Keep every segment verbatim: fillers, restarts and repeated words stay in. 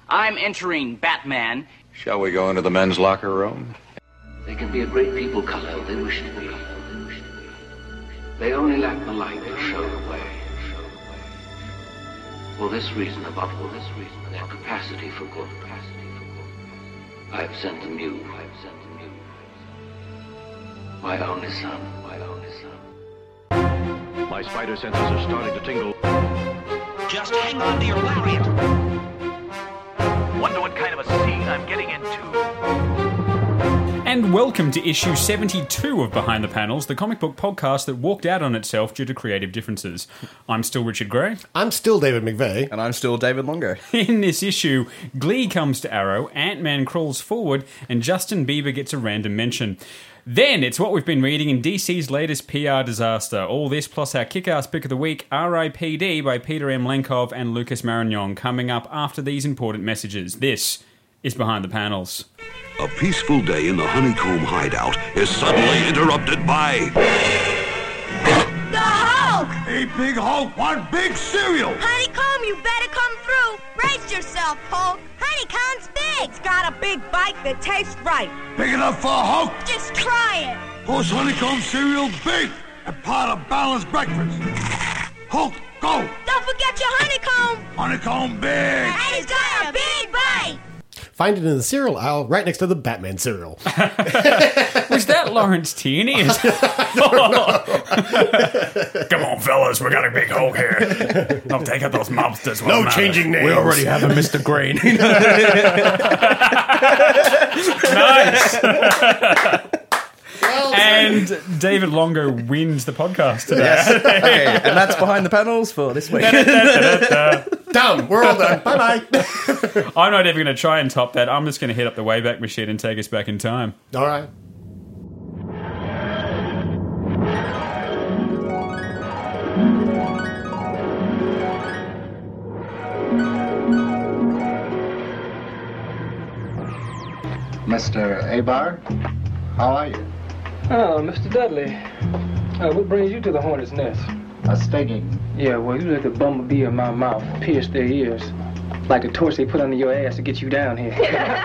I'm entering Batman. Shall we go into the men's locker room? They can be a great people, Kal-El. They wish to be. They only lack the light to show the way. For this reason, above all this reason, their capacity for good. I have sent them you. I have sent them you. My only son. My only son. My spider senses are starting to tingle. Just hang on to your lariat. Wonder what kind of a scene I'm getting into. And welcome to issue seventy-two of Behind the Panels, the comic book podcast that walked out on itself due to creative differences. I'm still Richard Gray. I'm still David McVeigh. And I'm still David Longo. In this issue, Glee comes to Arrow, Ant-Man crawls forward, and Justin Bieber gets a random mention. Then, it's what we've been reading in D C's latest P R disaster. All this plus our kick-ass pick of the week, R I P D by Peter M. Lenkov and Lucas Marignon, coming up after these important messages. This is Behind the Panels. A peaceful day in the Honeycomb hideout is suddenly interrupted by... The Hulk! A big Hulk want big cereal! Honeycomb, you better come through! Brace yourself, Hulk! Honeycomb's big! It's got a big bite that tastes right! Big enough for a Hulk? Just try it! Horse Honeycomb cereal big and part of balanced breakfast. Hulk, go! Don't forget your honeycomb! Honeycomb big! And it's got a big bite! Find it in the cereal aisle right next to the Batman cereal. Was that Lawrence Tierney? Come on, fellas, we got a big Hulk here. I'll take out those mobsters. No matter. Changing names. We already have a Mister Green. Nice. Well, and David Longo wins the podcast today. Yes. Okay, and that's Behind the Panels for this week. Done. We're all done. Bye-bye. I'm not even going to try and top that. I'm just going to hit up the Wayback Machine and take us back in time. All right. Mister Abar, how are you? Oh, Mister Dudley. Uh, what brings you to the Hornet's Nest? A stinging. Yeah, well, you let the bumblebee in my mouth pierce their ears. Like the torch they put under your ass to get you down here.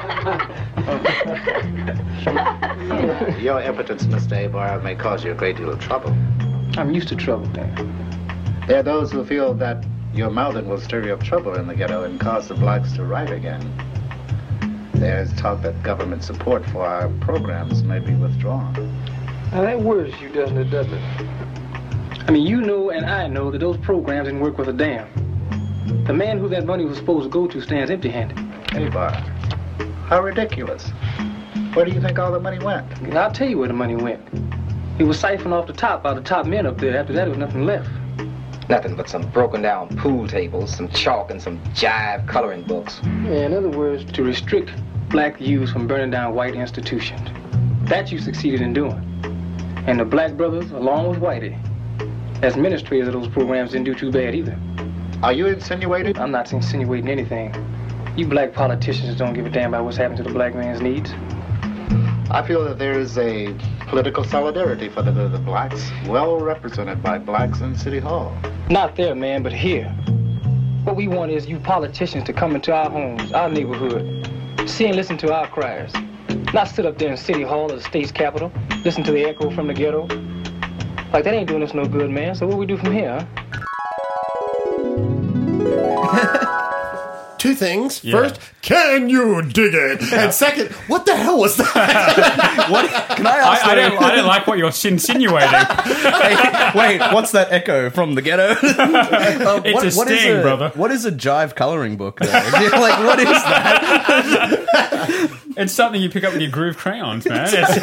Your impotence, Mister Abar, may cause you a great deal of trouble. I'm used to trouble, Dan. There are those who feel that your mouthing will stir up trouble in the ghetto and cause the blacks to riot again. There's talk that government support for our programs may be withdrawn. Now that worries you, doesn't it, Dudley? I mean, you know and I know that those programs didn't work with a damn. The man who that money was supposed to go to stands empty-handed. Hey, Bar, how ridiculous. Where do you think all the money went? And I'll tell you where the money went. It was siphoned off the top by the top men up there. After that, there was nothing left. Nothing but some broken-down pool tables, some chalk, and some jive coloring books. Yeah, in other words, to restrict black youths from burning down white institutions. That you succeeded in doing. And the black brothers, along with Whitey, as administrators of those programs, didn't do too bad either. Are you insinuating? I'm not insinuating anything. You black politicians don't give a damn about what's happening to the black man's needs. I feel that there is a political solidarity for the, the blacks, well represented by blacks in City Hall. Not there, man, but here. What we want is you politicians to come into our homes, our neighborhood, see and listen to our cries. Not sit up there in City Hall or the state's capital, listen to the echo from the ghetto. Like, that ain't doing us no good, man. So what we do from here, huh? Two things. Yeah. First, can you dig it? And second, what the hell was that? What? Can I ask? I, I, don't, I don't like what you're insinuating. Hey, wait, what's that echo from the ghetto? uh, it's what, a what sting, a, brother. What is a jive coloring book? Though? Like, what is that? It's something you pick up with your groove crayons, man. It's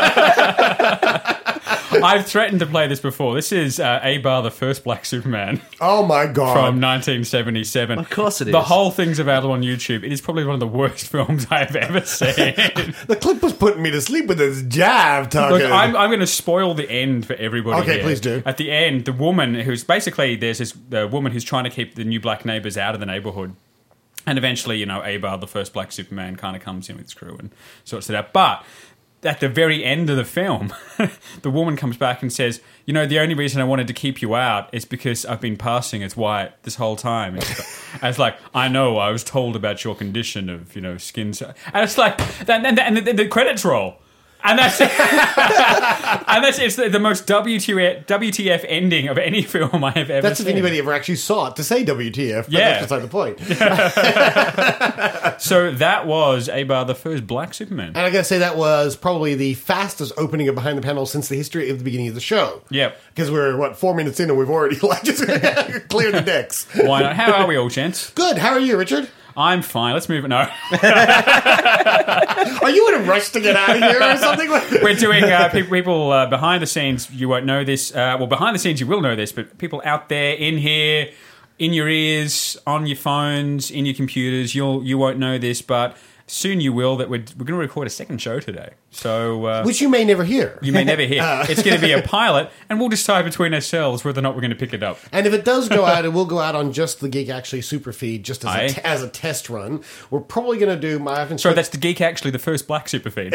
I've threatened to play this before. This is uh, Abar, the first Black Superman. Oh, my God. From nineteen seventy-seven. Of course it is. The whole thing's available on YouTube. It is probably one of the worst films I have ever seen. The clip was putting me to sleep with this jive talking. Look, I'm, I'm going to spoil the end for everybody. Okay, here. please do. At the end, the woman who's basically, there's this uh, woman who's trying to keep the new black neighbours out of the neighbourhood. And eventually, you know, Abar, the first Black Superman, kind of comes in with his crew and sorts it out. But at the very end of the film, the woman comes back and says, you know, the only reason I wanted to keep you out is because I've been passing as white this whole time. And it's, it's like, I know, I was told about your condition of, you know, skin. And it's like, and, and, and the, the credits roll. And that's and that's it's the, the most W T F, W T F ending of any film I have ever That's seen. if anybody ever actually saw it to say W T F. But Yeah. That's beside the point. So that was Abar, the first black Superman. And I gotta say, that was probably the fastest opening of Behind the Panel since the history of the beginning of the show. Yep. Because we're, what, four minutes in and we've already like just cleared the decks. Why not? How are we all, gents? Good. How are you, Richard? I'm fine. Let's move it. No. Are you in a rush to get out of here or something? We're doing uh, people, people uh, behind the scenes. You won't know this. Uh, well, behind the scenes, you will know this. But people out there, in here, in your ears, on your phones, in your computers, you'll you won't know this, but soon you will. That we're we're going to record a second show today. So uh, which you may never hear. You may never hear. Uh. It's going to be a pilot, and we'll decide between ourselves whether or not we're going to pick it up. And if it does go out, it will go out on just the Geek Actually super feed, just as, Aye. a, t- as a test run. We're probably going to do my. So that's the Geek Actually, the first black super feed.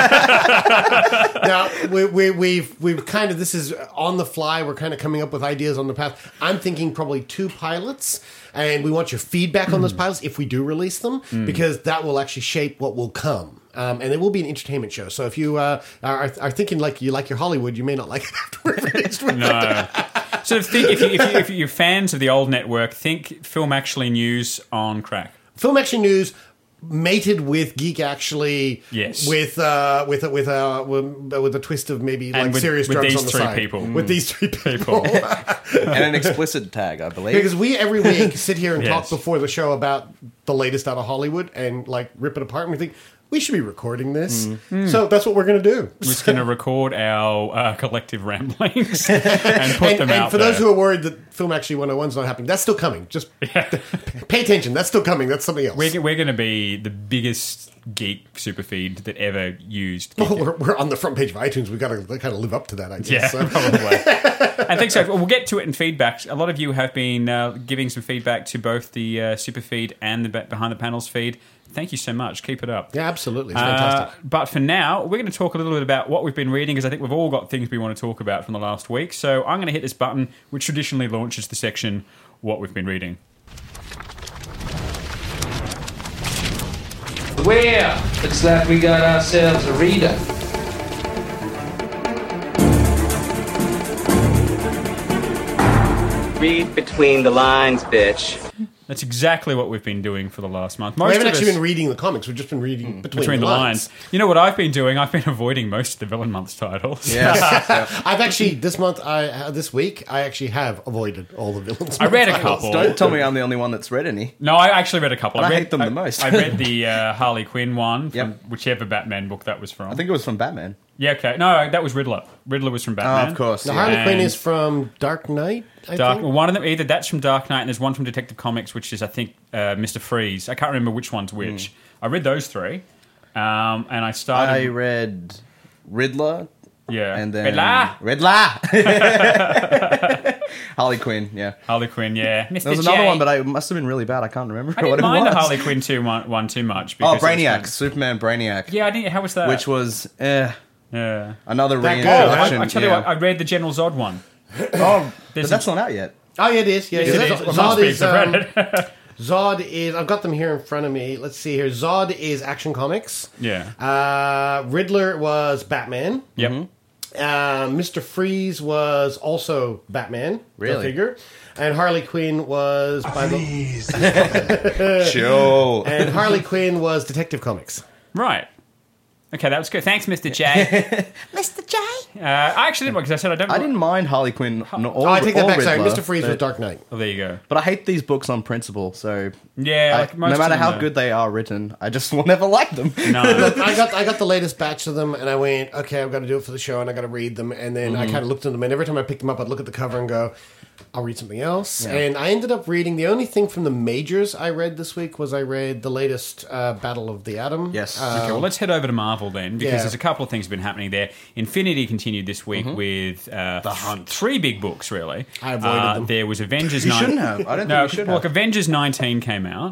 Now we, we, we've we've kind of this is on the fly. We're kind of coming up with ideas on the path. I'm thinking probably two pilots, and we want your feedback on those pilots if we do release them, Mm. because that will actually shape what will come. Um, and it will be an entertainment show. So if you uh, are, are thinking like you like your Hollywood, you may not like it after we're finished with No. So think if, you, if, you, if you're fans of the old network, think Film Actually News on crack. Film Action News mated with Geek Actually, Yes. with uh, with with uh, with, with a twist of maybe And like with- serious with drugs these on the three side. people. With Mm. these three people. And an explicit tag, I believe. Because we every week sit here and talk Yes. before the show about the latest out of Hollywood and like rip it apart, and we think we should be recording this. Mm. So that's what we're going to do. We're just going to record our uh, collective ramblings and put and, them and out for there. those who are worried that Film Actually one oh one is not happening, that's still coming. Just pay attention. That's still coming. That's something else. We're, we're going to be the biggest geek superfeed that ever used. Well, we're, we're on the front page of iTunes. We've got to kind of live up to that, I guess. Yeah, So. probably. I think so. We'll get to it in feedback. A lot of you have been uh, giving some feedback to both the uh, super feed and the Be- Behind the Panels feed. Thank you so much. Keep it up. Yeah, absolutely. It's fantastic. Uh, but for now, we're going to talk a little bit about what we've been reading, because I think we've all got things we want to talk about from the last week. So I'm going to hit this button, which traditionally launches the section, What We've Been Reading. Well, looks like we got ourselves a reader. Read between the lines, bitch. That's exactly what we've been doing for the last month. we haven't of actually us- been reading the comics. We've just been reading between, between the lines. You know what I've been doing? I've been avoiding most of the villain month's titles. I've actually this month, I uh, this week, I actually have avoided all the villains. I read a titles. couple. Don't tell me I'm the only one that's read any. No, I actually read a couple. And I read, hate them the most. I read the uh, Harley Quinn one from whichever Batman book that was from. I think it was from Batman. Yeah, okay. No, that was Riddler. Riddler was from Batman. Oh, of course. The Harley And Quinn is from Dark Knight. I Dark. think. Well, one of them, either that's from Dark Knight, and there's one from Detective Comics, which is I think uh, Mister Freeze. I can't remember which one's which. I read those three, um, and I started. I read Riddler. Yeah. And then Riddler. Riddler. Harley Quinn. Yeah. Harley Quinn. Yeah. Mister There was another J. one, but I it must have been really bad. I can't remember I what didn't it mind was. the Harley Quinn two one, one too much. Oh, because it was Brainiac, fun. Superman Brainiac. Yeah, I didn't. How was that? Which was eh, yeah, another That good, reintroduction. I, I tell you yeah. what, I read the General Zod one. Oh, but There's that's a- not out yet. Oh, yeah, it is. Yeah, Yes, yeah. it Zod, is. Well, most Zod is. people have Um, read it. Zod is. I've got them here in front of me. Let's see here. Zod is Action Comics. Yeah. Uh, Riddler was Batman. Yep. Uh, Mister Freeze was also Batman. The Really? figure. And Harley Quinn was by the. Chill. And Harley Quinn was Detective Comics. Right. Okay, that was good. Thanks, Mister J. Mister J? Uh, I actually didn't because I said I don't. I didn't mind Harley Quinn. No, or, Oh, I take that or back. Sorry, Riddler, Mister Freeze was but- Dark Knight. Oh, there you go. But I hate these books on principle. So Yeah, I- like most no matter of them how are. good they are written, I just will never like them. No. Look, I got I got the latest batch of them, and I went, okay, I've got to do it for the show, and I got to read them. And then I Mhm. kind of looked at them, and every time I picked them up, I'd look at the cover and go, I'll read something else. Yeah. And I ended up reading the only thing from the majors I read this week was I read the latest uh, Battle of the Atom. Yes. Uh, Okay, well, let's head over to Marvel then, because Yeah. there's a couple of things have been happening there. Infinity continued this week with uh, the Hunt. three big books, really. I avoided Uh, them. There was Avengers. You nine- shouldn't have. I don't think no, you should look, have. Avengers nineteen came out.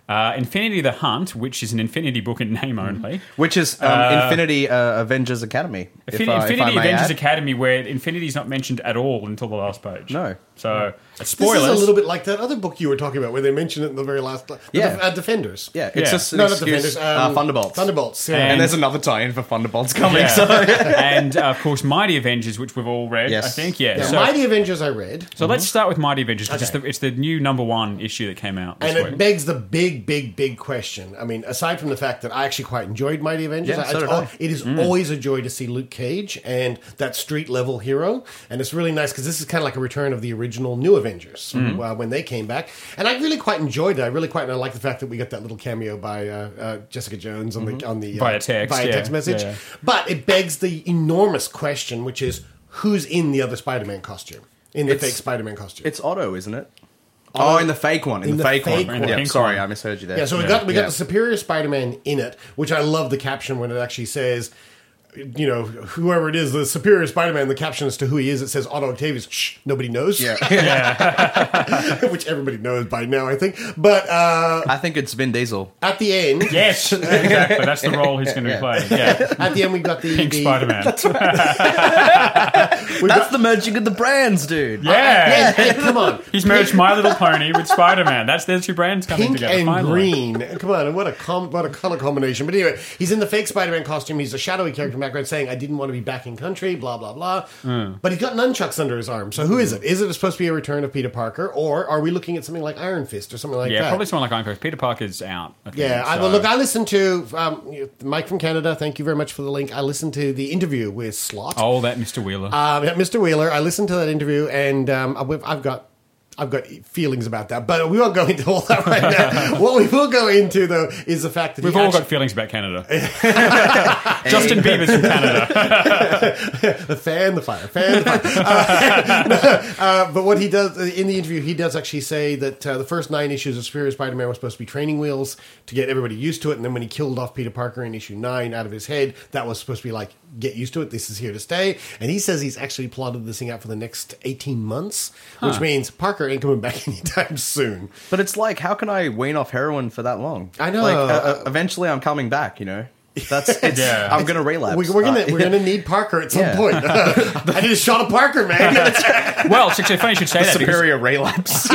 Uh, Infinity the Hunt, which is an Infinity book in name only. Which is um, Uh, Infinity uh, Avengers Academy. if Infin- I- if I Infinity may Avengers add. Academy, where Infinity's not mentioned at all until the last page. No. So, This spoilers. is a little bit like that other book you were talking about, where they mention it in the very last. The Yeah. Def- uh, Defenders. Yeah, it's Yeah. just an No, not excuse. Defenders. uh, Um, Thunderbolts. Thunderbolts. Yeah. And, And- there's another tie-in for Thunderbolts coming. Yeah. So and uh, of course, Mighty Avengers, which we've all read, Yes. I think. Yeah. Yeah, so, Mighty Avengers I read. so let's start with Mighty Avengers because Okay. it's, the, it's the new number one issue that came out this And week. it begs the big, big, big question. I mean, aside from the fact that I actually quite enjoyed Mighty Avengers, Yeah, I- so it's did I. al- it is always a joy to see Luke Cage and that street level hero. And it's really nice because this is kind of like a return of the original New Avengers Mm-hmm. uh, when they came back. And I really quite enjoyed it. I really quite and I like the fact that we got that little cameo by uh, uh, Jessica Jones on the on the uh, Via text, via yeah. text message. Yeah, yeah. But it begs the enormous question, which is who's in the other Spider-Man costume, in the It's- fake Spider-Man costume? it's Otto, isn't it? Otto- Oh, in the fake one. In, in the, the fake, fake one. one. Yeah, Pink sorry, one. I misheard you there. Yeah, so we Yeah. got we got Yeah. the Superior Spider-Man in it, which I love the caption when it actually says, you know, whoever it is, the Superior Spider-Man. The caption as to who he is, it says Otto Octavius. Shh, nobody knows. Yeah. Which everybody knows by now, I think. But uh, I think it's Vin Diesel. at the end, Yes, exactly. That's the role he's going to be playing. Yeah. at the end, we got the Pink the, Spider-Man. That's the merging of the brands, dude. Yeah. Yeah, hey, come on. He's merged My Little Pony with Spider-Man. That's their two brands coming Pink together. and finally. green. Come on, what a com- what a color combination. But anyway, he's in the fake Spider-Man costume. He's a shadowy character in the background saying, "I didn't want to be back in country." Blah blah blah. Mm. But he's got nunchucks under his arm. So who is it? Is it supposed to be a return of Peter Parker, or are we looking at something like Iron Fist or something like Yeah, that? probably someone like Iron Fist. Peter Parker's out. I think, Yeah, I, so- well, look, I listened to um, Mike from Canada. Thank you very much for the link. I listened to the interview with Slott. Oh, that Mister Wheeler. Um, yeah, Mister Wheeler, I listened to that interview, and um, I've I've got I've got feelings about that, but we won't go into all that right now. What we will go into, though, is the fact that We've he all actually, got feelings about Canada. Justin Bieber's from Canada. the fan the fire, fan the fire. Uh, uh, but what he does in the interview, he does actually say that uh, the first nine issues of Superior Spider-Man were supposed to be training wheels to get everybody used to it, and then when he killed off Peter Parker in issue nine out of his head, that was supposed to be like, get used to it, this is here to stay. And he says he's actually plotted this thing out for the next eighteen months, which Huh. means Parker ain't coming back anytime soon. But it's like, how can I wean off heroin for that long? I know. Like, uh, uh, eventually I'm coming back, you know? That's it's, Yeah. I'm going to relapse. We, we're gonna Uh, we're gonna need Parker at some Yeah. point. I need a shot of Parker, man. Well, it's actually funny you should say that. because superior relapse.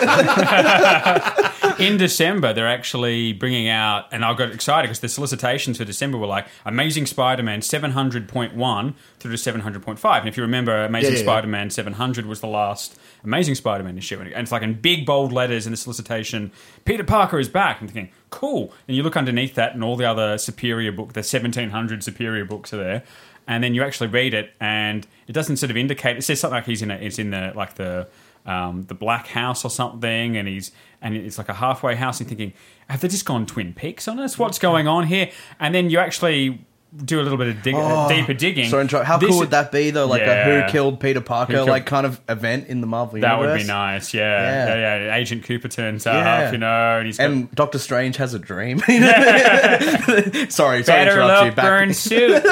in December, they're actually bringing out, and I got excited because the solicitations for December were like Amazing Spider-Man seven hundred point one through to seven hundred point five. And if you remember, Amazing Yeah, yeah, yeah. Spider-Man seven hundred was the last Amazing Spider-Man issue. And it's like in big, bold letters in the solicitation, Peter Parker is back. I'm thinking, cool. And you look underneath that and all the other Superior book, the seventeen hundred Superior books are there. And then you actually read it, and it doesn't sort of indicate. It says something like he's in a, it's in the like the um, the Black House or something, and he's and it's like a halfway house. And thinking, have they just gone Twin Peaks on us? What's going on here? And then you actually do a little bit of dig- Oh, deeper digging. So intro- how This- cool would that be, though? Like Yeah. a Who Killed Peter Parker, Who killed- like kind of event in the Marvel That universe. would be nice, yeah. Yeah. yeah, yeah. Agent Cooper turns Yeah. up, you know, and he's got And Doctor Strange has a dream. sorry, sorry to better interrupt you. look, Back- burn suit.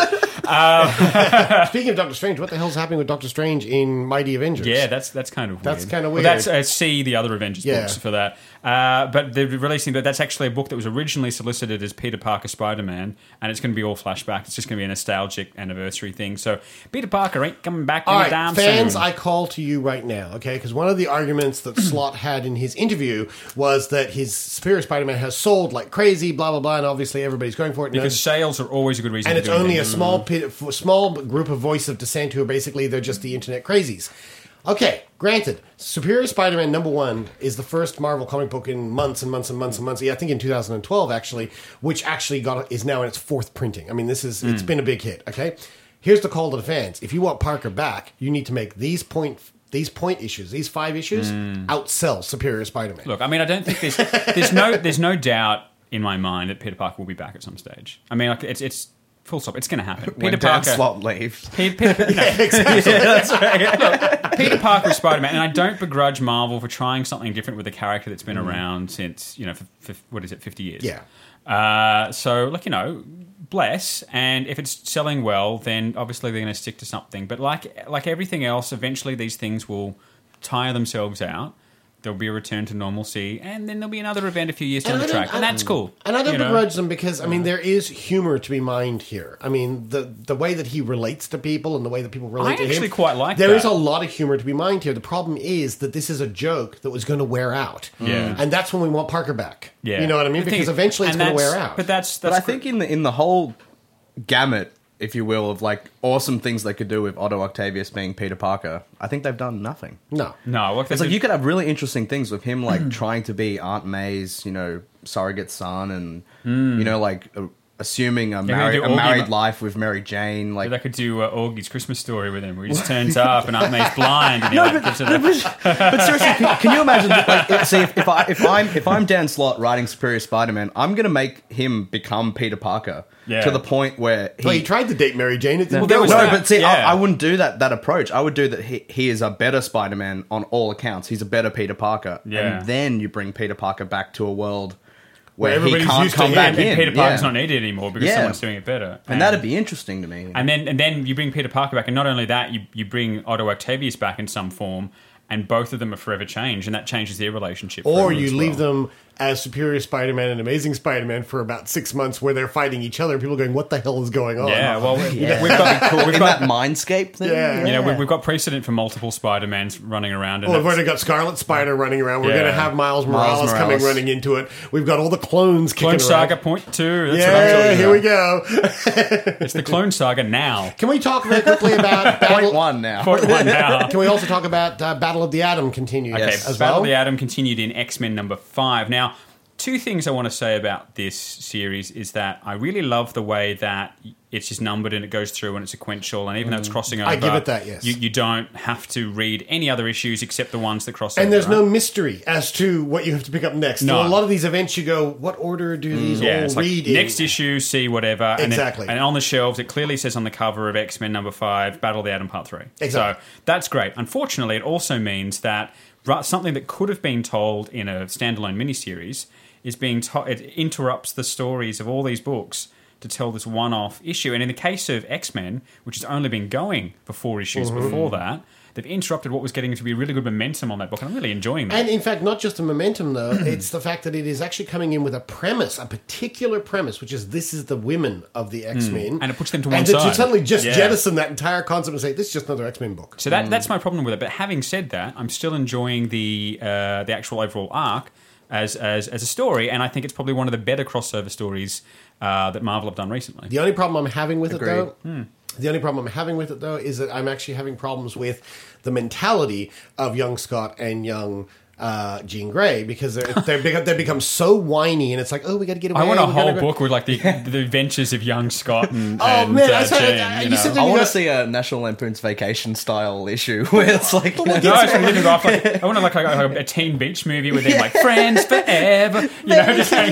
Um, Speaking of Doctor Strange, what the hell's happening with Doctor Strange in Mighty Avengers? Yeah, that's that's kind of weird. That's kinda Well, weird. that's uh, see the other Avengers Yeah. books for that. Uh, but they're releasing that. That's actually a book that was originally solicited as Peter Parker Spider-Man, and it's going to be all flashback. It's just going to be a nostalgic anniversary thing. So Peter Parker ain't coming back All right, anytime fans, soon. I call to you right now, okay? Because one of the arguments that Slott had in his interview was that his Superior Spider-Man has sold like crazy, blah blah blah, and obviously everybody's going for it. because and, sales are always a good reason. and for it's doing only a things. small pit, f- small group of voices of dissent who are basically they're just the internet crazies. Okay, granted, Superior Spider-Man number one is the first Marvel comic book in months and months and months and months. Yeah, I think in two thousand twelve actually, which actually got is now in its fourth printing. I mean, this is it's Mm. been a big hit. Okay, here's the call to the fans: if you want Parker back, you need to make these point these point issues, these five issues, Mm. outsell Superior Spider-Man. Look, I mean, I don't think there's there's no there's no doubt in my mind that Peter Parker will be back at some stage. I mean, like it's it's full stop. It's going to happen. When Peter Dan Parker. Slott leaves. Pe- Pe- Pe- no. exactly. Yeah, that's right. Look, Peter Parker is Spider-Man, and I don't begrudge Marvel for trying something different with a character that's been Mm. around since, you know, for, for, what is it, fifty years? Yeah. Uh, so, like, you know, bless, and if it's selling well, then obviously they're going to stick to something. But like like everything else, eventually these things will tire themselves out. there'll be a return to normalcy, and then there'll be another event a few years down And the I don't- track, and I- that's cool. And I don't you know? begrudge them because, I mean, there is humor to be mined here. I mean, the the way that he relates to people and the way that people relate I to him. actually quite like There that. is a lot of humor to be mined here. The problem is that this is a joke that was going to wear out. Yeah. And that's when we want Parker back. Yeah. You know what I mean? The thing Because is- eventually it's and going to that's- wear out. But that's, but I think in the in the whole gamut, if you will, of like awesome things they could do with Otto Octavius being Peter Parker, I think they've done nothing. No. No. What It's like you could have really interesting things with him, like trying to be Aunt May's, you know, surrogate son, and Mm. you know, like uh, assuming a, They're gonna married do a Augie married Ma- life with Mary Jane. Like they could do uh, Augie's Christmas Story with him, where he just turns up and Aunt May's blind, and he No, like, but- gives it but- a- But seriously, can, can you imagine? Like, see, if, if I if I'm if I'm Dan Slott writing Superior Spider-Man, I'm gonna make him become Peter Parker Yeah. to the point where he, Well, he tried to date Mary Jane. It didn't no, go well. but see, Yeah. I, I wouldn't do that that approach. I would do that. He he is a better Spider-Man on all accounts. He's a better Peter Parker, Yeah. and then you bring Peter Parker back to a world Where where, he everybody's can't used to come him, back and in. Peter Parker's Yeah. not needed anymore because Yeah. someone's doing it better. And that'd be interesting to me. And then and then you bring Peter Parker back, and not only that, you you bring Otto Octavius back in some form, and both of them are forever changed, and that changes their relationship. Or forever you as leave well. them as Superior Spider-Man and Amazing Spider-Man for about six months where they're fighting each other. People going, what the hell is going on? Yeah, well, we- Yeah. we've got we've In got that mindscape thing. Yeah. You know, we, we've got precedent for multiple Spider-Mans running around. And Well, we've that's- already got Scarlet Spider running around. We're Yeah. going to have Miles Miles Morales, coming Morales. running into it. We've got all the clones Clone kicking Saga around. point two. That's what I'm Yeah, talking here about. we go. It's the Clone Saga now. Can we talk very quickly about Battle... Point one now. Point one now. Can we also talk about uh, Battle of the Atom continued Okay, as Battle well? of the Atom continued in X-Men number five. Now, two things I want to say about this series is that I really love the way that it's just numbered and it goes through and it's sequential, and even though it's crossing over, I give it that, yes. you, you don't have to read any other issues except the ones that cross over. And there's right? no mystery as to what you have to pick up next. No. So a lot of these events, you go, what order do these yeah, all it's like read in? next issue, see whatever. And then- Exactly. And, on the shelves, it clearly says on the cover of X-Men number five, Battle of the Atom Part three. Exactly. So that's great. Unfortunately, it also means that ra- something that could have been told in a standalone miniseries is being to- it interrupts the stories of all these books to tell this one-off issue. And in the case of X-Men, which has only been going for four issues Mhm. before that, they've interrupted what was getting to be really good momentum on that book, and I'm really enjoying that. And in fact, not just the momentum, though, it's the fact that it is actually coming in with a premise, a particular premise, which is this is the women of the X-Men. Mm. And it puts them to one and that side. you suddenly just Yeah. jettison that entire concept and say, this is just another X-Men book. So that that's my problem with it. But having said that, I'm still enjoying the uh, the actual overall arc as, as as a story, and I think it's probably one of the better crossover stories uh, that Marvel have done recently. The only problem I'm having with Agreed. it, though, Hmm. the only problem I'm having with it, though, is that I'm actually having problems with the mentality of young Scott and young uh, Jean Grey, because they're, they're become, they become so whiny, and it's like, oh, we got to get away. I want a we whole gotta go- book with like the, the adventures of young Scott and, Oh, and man, uh, I said- Jean. I- You you know. said that I you want to got- see a National Lampoon's Vacation style issue where it's like, No, it's from living off like, I want to like a, a Teen Beach movie with them like friends forever. You know, just hanging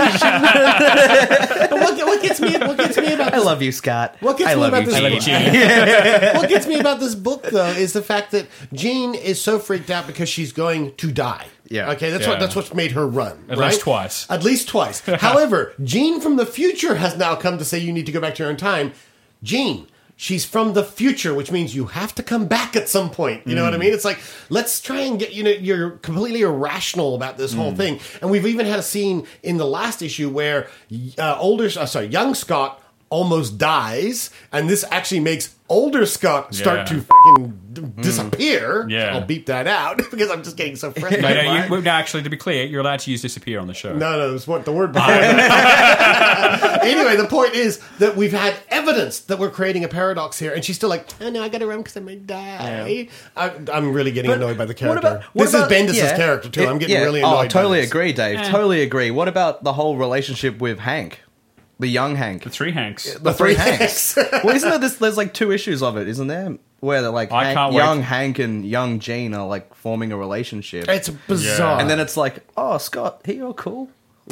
out. But what, what gets me? What gets me about? I This, love you, Scott. What gets I me love about you, this? I love you, Jean. Jean. What gets me about this book, though, is the fact that Jean is so freaked out because she's going to die. Yeah. Okay, that's Yeah. what that's what's made her run. At right? least twice. At least twice. However, Jean from the future has now come to say you need to go back to your own time. Jean, she's from the future, which means you have to come back at some point. You know what I mean? It's like, let's try and get, you know, you're completely irrational about this whole thing. And we've even had a scene in the last issue where uh, older, uh, sorry, young Scott almost dies, and this actually makes older Scott start Yeah. to fucking d- disappear. Yeah. I'll beep that out because I'm just getting so No, frustrated. no, you, well, no, actually, to be clear, you're allowed to use disappear on the show. No, no, that's what the word before that. Anyway, the point is that we've had evidence that we're creating a paradox here, and she's still like, oh no, I gotta run because I might die. I, I'm really getting But annoyed by the what character. about- what this about- is Bendis' yeah. character, too. I'm It- getting yeah. really annoyed Oh, I totally by this. agree, Dave. Eh. Totally agree. What about the whole relationship with Hank? The young Hank. The three Hanks. The three Hanks. Well, isn't there this? There's like two issues of it, isn't there? Where they're like I Hank- can't wait. young Hank and young Jean are like forming a relationship, It's bizarre. and then it's like, oh, Scott, he you're cool.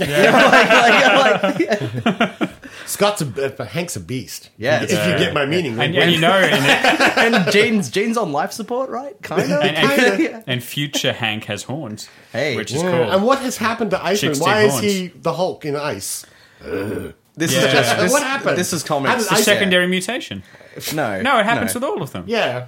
Yeah. like, like, yeah. Scott's a, uh, Hank's a beast. Yeah, if you it's- get my meaning. And, and you know, and, and Jean's Jean's on life support, right? Kind of. and, and, Kinda. and future Hank has horns. Hey. which is Yeah. cool. And what has happened to Iceman? Chicks Why dig is horns. he the Hulk in ice? This Yeah. is just this, What happened? This is How comics. did It's a Iceman- secondary mutation. No, No, it happens no. with all of them. Yeah.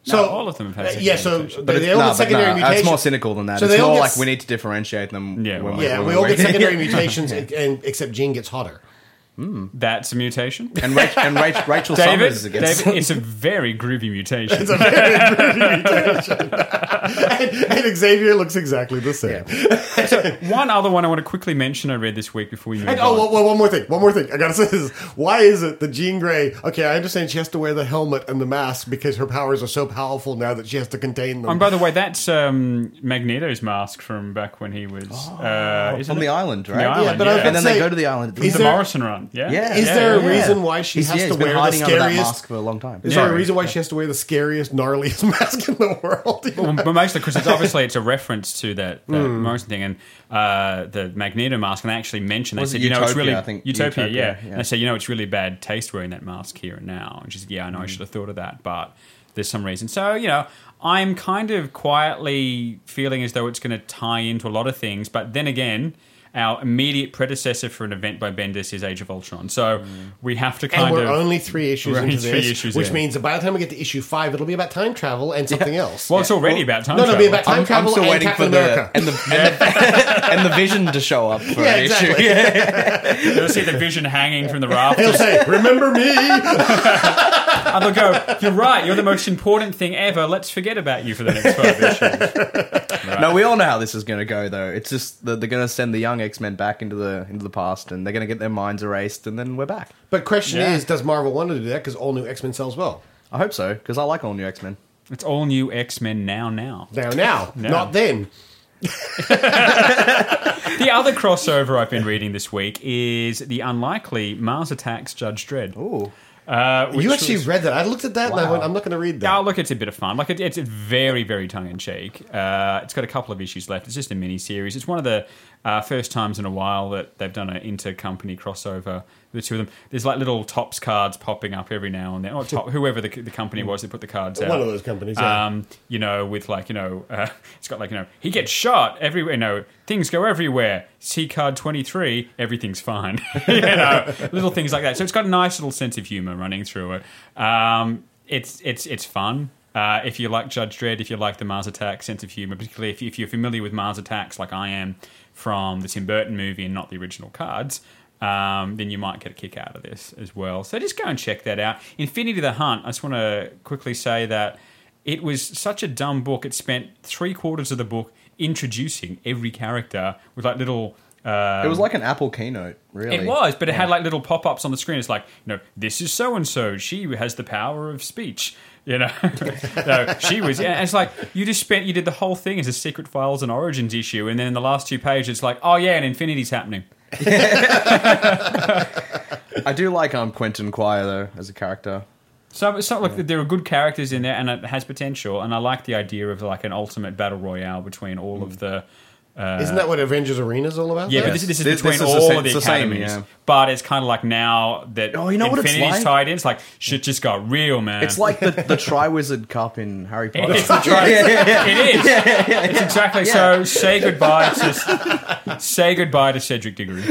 So No, all of them have had uh, secondary yeah. So mutations. they, But they it's, all no, get but secondary no, mutations. it's more cynical than that. So it's they all more get like s- we need to differentiate them. Yeah, when well, we- Yeah, when we we're all get reading. secondary mutations, and, and except Jean gets hotter. That's a mutation. And, Rach- and Rach- Rachel David, Summers gets. David, it's a very groovy mutation. It's a very groovy mutation. and, and Xavier looks exactly the same. One other one I want to quickly mention I read this week before we move And, on. oh, well, well, one more thing. One more thing. I gotta say this. Why is it that Jean Grey? Okay, I understand she has to wear the helmet and the mask because her powers are so powerful now that she has to contain them. And by the way, that's um, Magneto's mask from back when he was uh, isn't on it? the island, From right? the island, Yeah, but I was yeah. And then say, they go to the island. is the there- Morrison run. Yeah, Yeah. Is yeah, there a yeah. reason why she He's- has yeah, to he's been wear the hiding under that scariest? mask for a long time. Is Yeah. there a reason why she has to wear the scariest, gnarliest mask in the world? Well, but mostly because it's obviously it's a reference to that, that Mm. Morrison thing and uh, the Magneto mask, and they actually mentioned they Was said, it you know, it's Utopia, really I think? Utopia, Utopia, yeah. yeah. And they said, you know, it's really bad taste wearing that mask here and now. And she said, yeah, I know, I should have thought of that, but there's some reason. So you know, I'm kind of quietly feeling as though it's going to tie into a lot of things, but then again. Our immediate predecessor for an event by Bendis is Age of Ultron, so we have to kind And we're of only three issues we're only into three this, issues which in. means that by the time we get to issue five, it'll be about time travel and something else. Well, it's already about time No, no, travel. it'll be about time I'm, I'm travel still and waiting Captain for the America. and the, and, the and the Vision to show up for Yeah, an exactly. issue. You'll see the Vision hanging from the He'll rafters. say, "Remember me?" And they'll go, you're right, you're the most important thing ever. Let's forget about you for the next five issues. Right. No, we all know how this is going to go, though. It's just that they're going to send the young X-Men back into the into the past, and they're going to get their minds erased, and then we're back. But question Yeah. is, does Marvel want to do that? Because all new X Men sells well. I hope so, because I like all new X-Men. It's all new X-Men now, now. Now, now, Now. not then. The other crossover I've been reading this week is the unlikely Mars Attacks Judge Dredd. Ooh. Uh, which You actually was- read that. I looked at that and I Wow. went, I'm not going to read that. Oh, look, it's a bit of fun. Like, it, it's very, very tongue-in-cheek. Uh, it's got a couple of issues left. It's just a mini-series. It's one of the uh, first times in a while that they've done an inter-company crossover, the two of them. There's, like, little Topps cards popping up every now and then. Or top, whoever the, the company was that put the cards out. One of those companies, yeah. Um, you know, with, like, you know, uh, it's got, like, you know, he gets shot everywhere. You know, things go everywhere. See card twenty-three, everything's fine. You know, little things like that. So it's got a nice little sense of humour running through it. Um, it's it's it's fun. Uh, if you like Judge Dredd, if you like the Mars Attacks sense of humour, particularly if, you, if you're familiar with Mars Attacks like I am from the Tim Burton movie and not the original cards, um, then you might get a kick out of this as well. So just go and check that out. Infinity the Hunt, I just want to quickly say that it was such a dumb book. It spent three quarters of the book introducing every character with like little... Um, It was like an Apple keynote, really. It was, but it had like little pop-ups on the screen. It's like, you know, this is so-and-so. She has the power of speech. You know, no, she was. Yeah, and it's like you just spent, you did the whole thing as a Secret Files and Origins issue, and then in the last two pages, it's like, oh yeah, and Infinity's happening. I do like um Quentin Quire though as a character. So it's not like there are good characters in there, and it has potential. And I like the idea of like an ultimate battle royale between all of the. Uh, Isn't that what Avengers Arena is all about? Yeah, though? but this, this is This- between this is the all same- of the it's the same, academies. yeah. But it's kind of like now that Oh, you know what it's Infinity's like? tied in, it's like shit just got real, man. It's like the the Triwizard Cup in Harry Potter. It's the tri- Yeah, yeah, yeah. It is. Yeah, yeah, yeah. It's exactly so. Say goodbye to say goodbye to Cedric Diggory.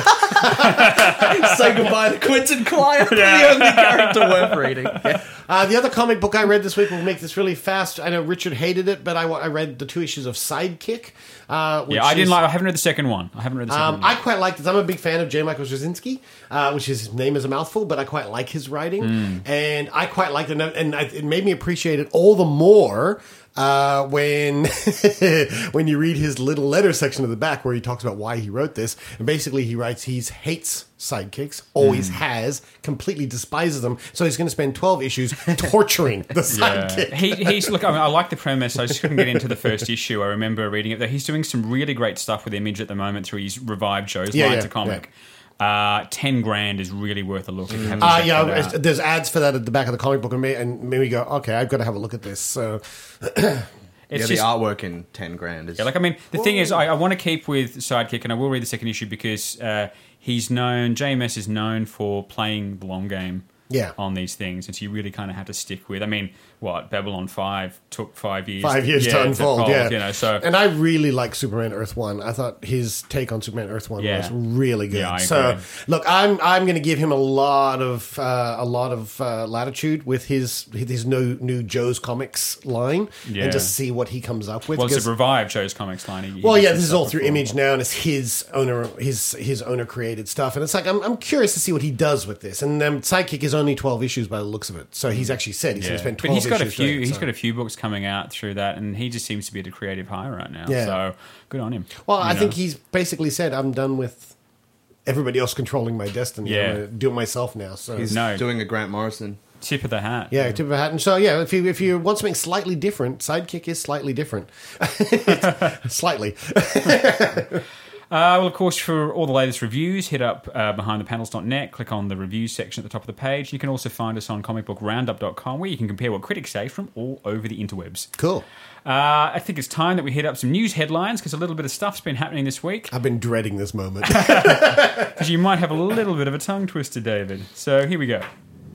Say goodbye to Quentin Quire, Yeah. the only character worth reading. Yeah. Uh, the other comic book I read this week, we'll make this really fast. I know Richard hated it, but I, wa- I read the two issues of Sidekick. Uh, which Yeah, I didn't is- like. I haven't read the second one. I haven't read the second Um, one. I quite like this. I'm a big fan of J. Michael Straczynski, uh, which his name is a mouthful, but I quite like his writing. Mm. And I quite liked it. And I, it made me appreciate it all the more uh, when when you read his little letter section of the back where he talks about why he wrote this. And basically he writes he hates sidekicks, always Mm. has, completely despises them. So he's going to spend twelve issues torturing the sidekick. he, he's look. I, mean, I like the premise. I just couldn't get into the first issue. I remember reading it. Though he's doing some really great stuff with Image at the moment through his revived shows, Yeah, Line yeah, to Comic. Uh, Ten grand is really worth a look. If you haven't Uh, checked yeah, it it's- out. there's ads for that at the back of the comic book, and made, and made me go, okay, I've got to have a look at this. So, It's yeah, just- the artwork in ten grand is Yeah, like I mean, the thing is, I, I want to keep with Sidekick, and I will read the second issue because uh, he's known. J M S is known for playing the long game Yeah. on these things, and so you really kind of have to stick with. I mean, what Babylon five took five years, Five years yeah, to unfold, yeah. You know, so and I really like Superman Earth One. I thought his take on Superman Earth One Yeah. was really good. Yeah, I so agree. look, I'm I'm going to give him a lot of uh, a lot of uh, latitude with his his new new Joe's Comics line, Yeah. and just see what he comes up with. well, because- to revive Joe's Comics line. he- he well, did yeah, some this is all stuff through before. Image now, and it's his owner, his his owner created stuff, and it's like I'm I'm curious to see what he does with this. And um, Sidekick is only twelve issues by the looks of it, so he's actually said he's going to spend but twelve. he's got a issues few. doing it, He's so. got a few books coming out through that, and he just seems to be at a creative high right now. Yeah. So good on him. Well, You I know. think he's basically said, I'm done with everybody else controlling my destiny. Yeah. I'm going to do it myself now. So He's No. doing a Grant Morrison. tip of the hat. yeah, tip of a hat. And so, yeah, if you if you want something slightly different, Sidekick is slightly different. Slightly. Uh, well, of course, for all the latest reviews, hit up uh, behind the panels dot net, click on the reviews section at the top of the page. You can also find us on comic book roundup dot com, where you can compare what critics say from all over the interwebs. Cool. Uh, I think it's time that we hit up some news headlines, because a little bit of stuff's been happening this week. I've been dreading this moment. Because you might have a little bit of a tongue twister, David. So here we go.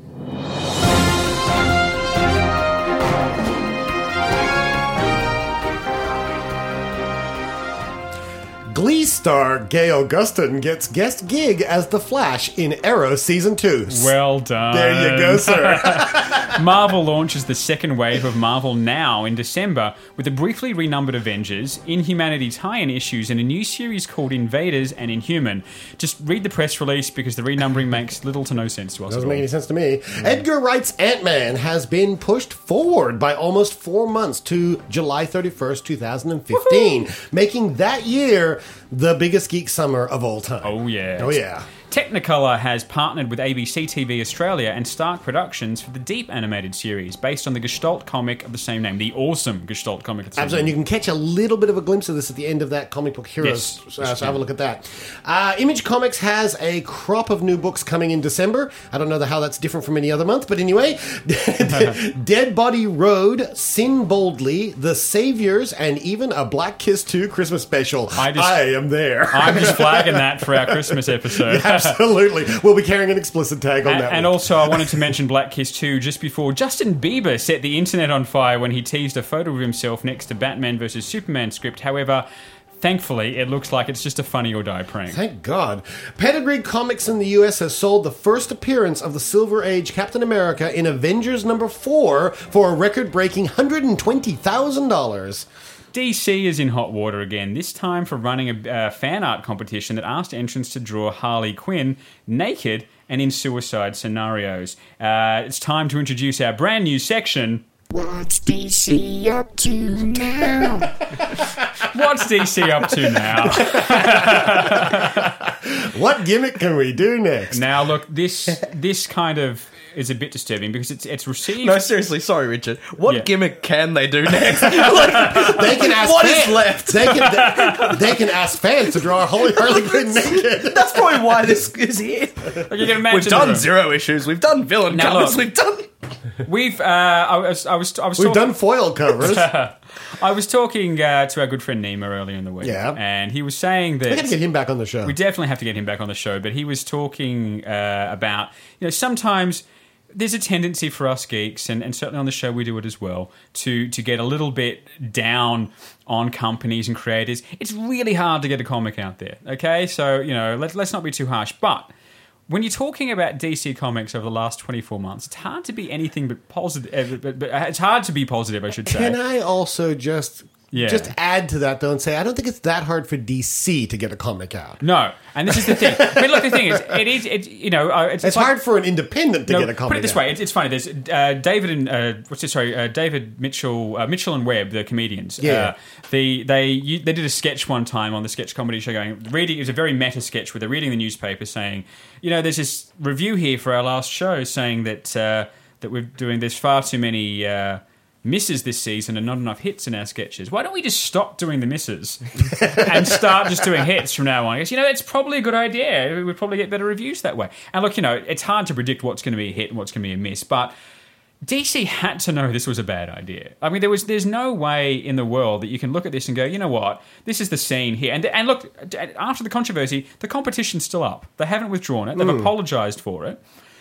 Glee star Gay Augustin gets guest gig as The Flash in Arrow Season two. Well done. There you go, sir. Marvel launches the second wave of Marvel Now in December with the briefly renumbered Avengers, Inhumanity tie-in issues, and a new series called Invaders and Inhuman. Just read the press release, because the renumbering makes little to no sense to us. Doesn't at make all. any sense to me. Edgar Wright's Ant-Man has been pushed forward by almost four months to July thirty-first, twenty fifteen, making that year the biggest geek summer of all time. Oh, yeah. Oh, yeah. Technicolor has partnered with A B C T V Australia and Stark Productions for the Deep animated series based on the Gestalt comic of the same name, the awesome Gestalt comic of the same Absolutely, and you name. can catch a little bit of a glimpse of this at the end of that Comic Book Heroes. Yes, uh, yes, so have a yeah. look at that. Uh, Image Comics has a crop of new books coming in December. I don't know how that's different from any other month, but anyway, Dead Body Road, Sin Boldly, The Saviors, and even a Black Kiss two Christmas special. I just- I am there. I'm just flagging that for our Christmas episode. Absolutely. We'll be carrying an explicit tag on And, that and one. also, I wanted to mention Black Kiss two just before Justin Bieber set the internet on fire when he teased a photo of himself next to Batman versus Superman script. However, thankfully, it looks like it's just a Funny or Die prank. Thank God. Pedigree Comics in the U S has sold the first appearance of the Silver Age Captain America in Avengers number four for a record-breaking one hundred twenty thousand dollars. D C is in hot water again, this time for running a uh, fan art competition that asked entrants to draw Harley Quinn naked and in suicide scenarios. Uh, it's time to introduce our brand new section. What's D C up to now? What's D C up to now? What gimmick can we do next? Now, look, this this kind of is a bit disturbing because it's it's received. No, seriously, sorry, Richard. What Yeah. gimmick can they do next? Like, They can ask what fans, is left? They can, they, they can ask fans to draw Harley, Harley Quinn naked. That's probably why this is here. Like, you can imagine We've the done room. zero issues. We've done villain Now, covers. look. We've done. We've uh, I was I was I was We've talking, done foil covers. I was talking uh, to our good friend Nima earlier in the week, Yeah. and he was saying that We got to get him back on the show. we definitely have to get him back on the show. But he was talking uh, about, you know, sometimes there's a tendency for us geeks, and, and certainly on the show we do it as well, to to get a little bit down on companies and creators. It's really hard to get a comic out there, okay? So, you know, let, let's not be too harsh. But when you're talking about D C Comics over the last twenty-four months, it's hard to be anything but positive. uh, But, but it's hard to be positive, I should say. Can I also just Yeah. just add to that, though, and say I don't think it's that hard for D C to get a comic out. No, and this is the thing. I mean, look, the thing is, it is, it, you know, uh, it's, It's like- hard for an independent to No, get a comic put it this out. way, it's, it's funny. There's uh, David and uh, what's it? Sorry, uh, David Mitchell, uh, Mitchell and Webb, the comedians. Yeah. Uh, the they you, they did a sketch one time on the sketch comedy show. Going reading, it was a very meta sketch where they're reading the newspaper, saying, you know, there's this review here for our last show saying that uh, that we're doing there's far too many. Uh, misses this season and not enough hits in our sketches. Why don't we just stop doing the misses and start just doing hits from now on? I guess, you know, it's probably a good idea. We'd probably get better reviews that way. And look, you know, it's hard to predict what's going to be a hit and what's going to be a miss, but D C had to know this was a bad idea. I mean, there was there's no way in the world that you can look at this and go, you know what, this is the scene here. And and look, after the controversy, the competition's still up. They haven't withdrawn it. They've Mm. apologised for it.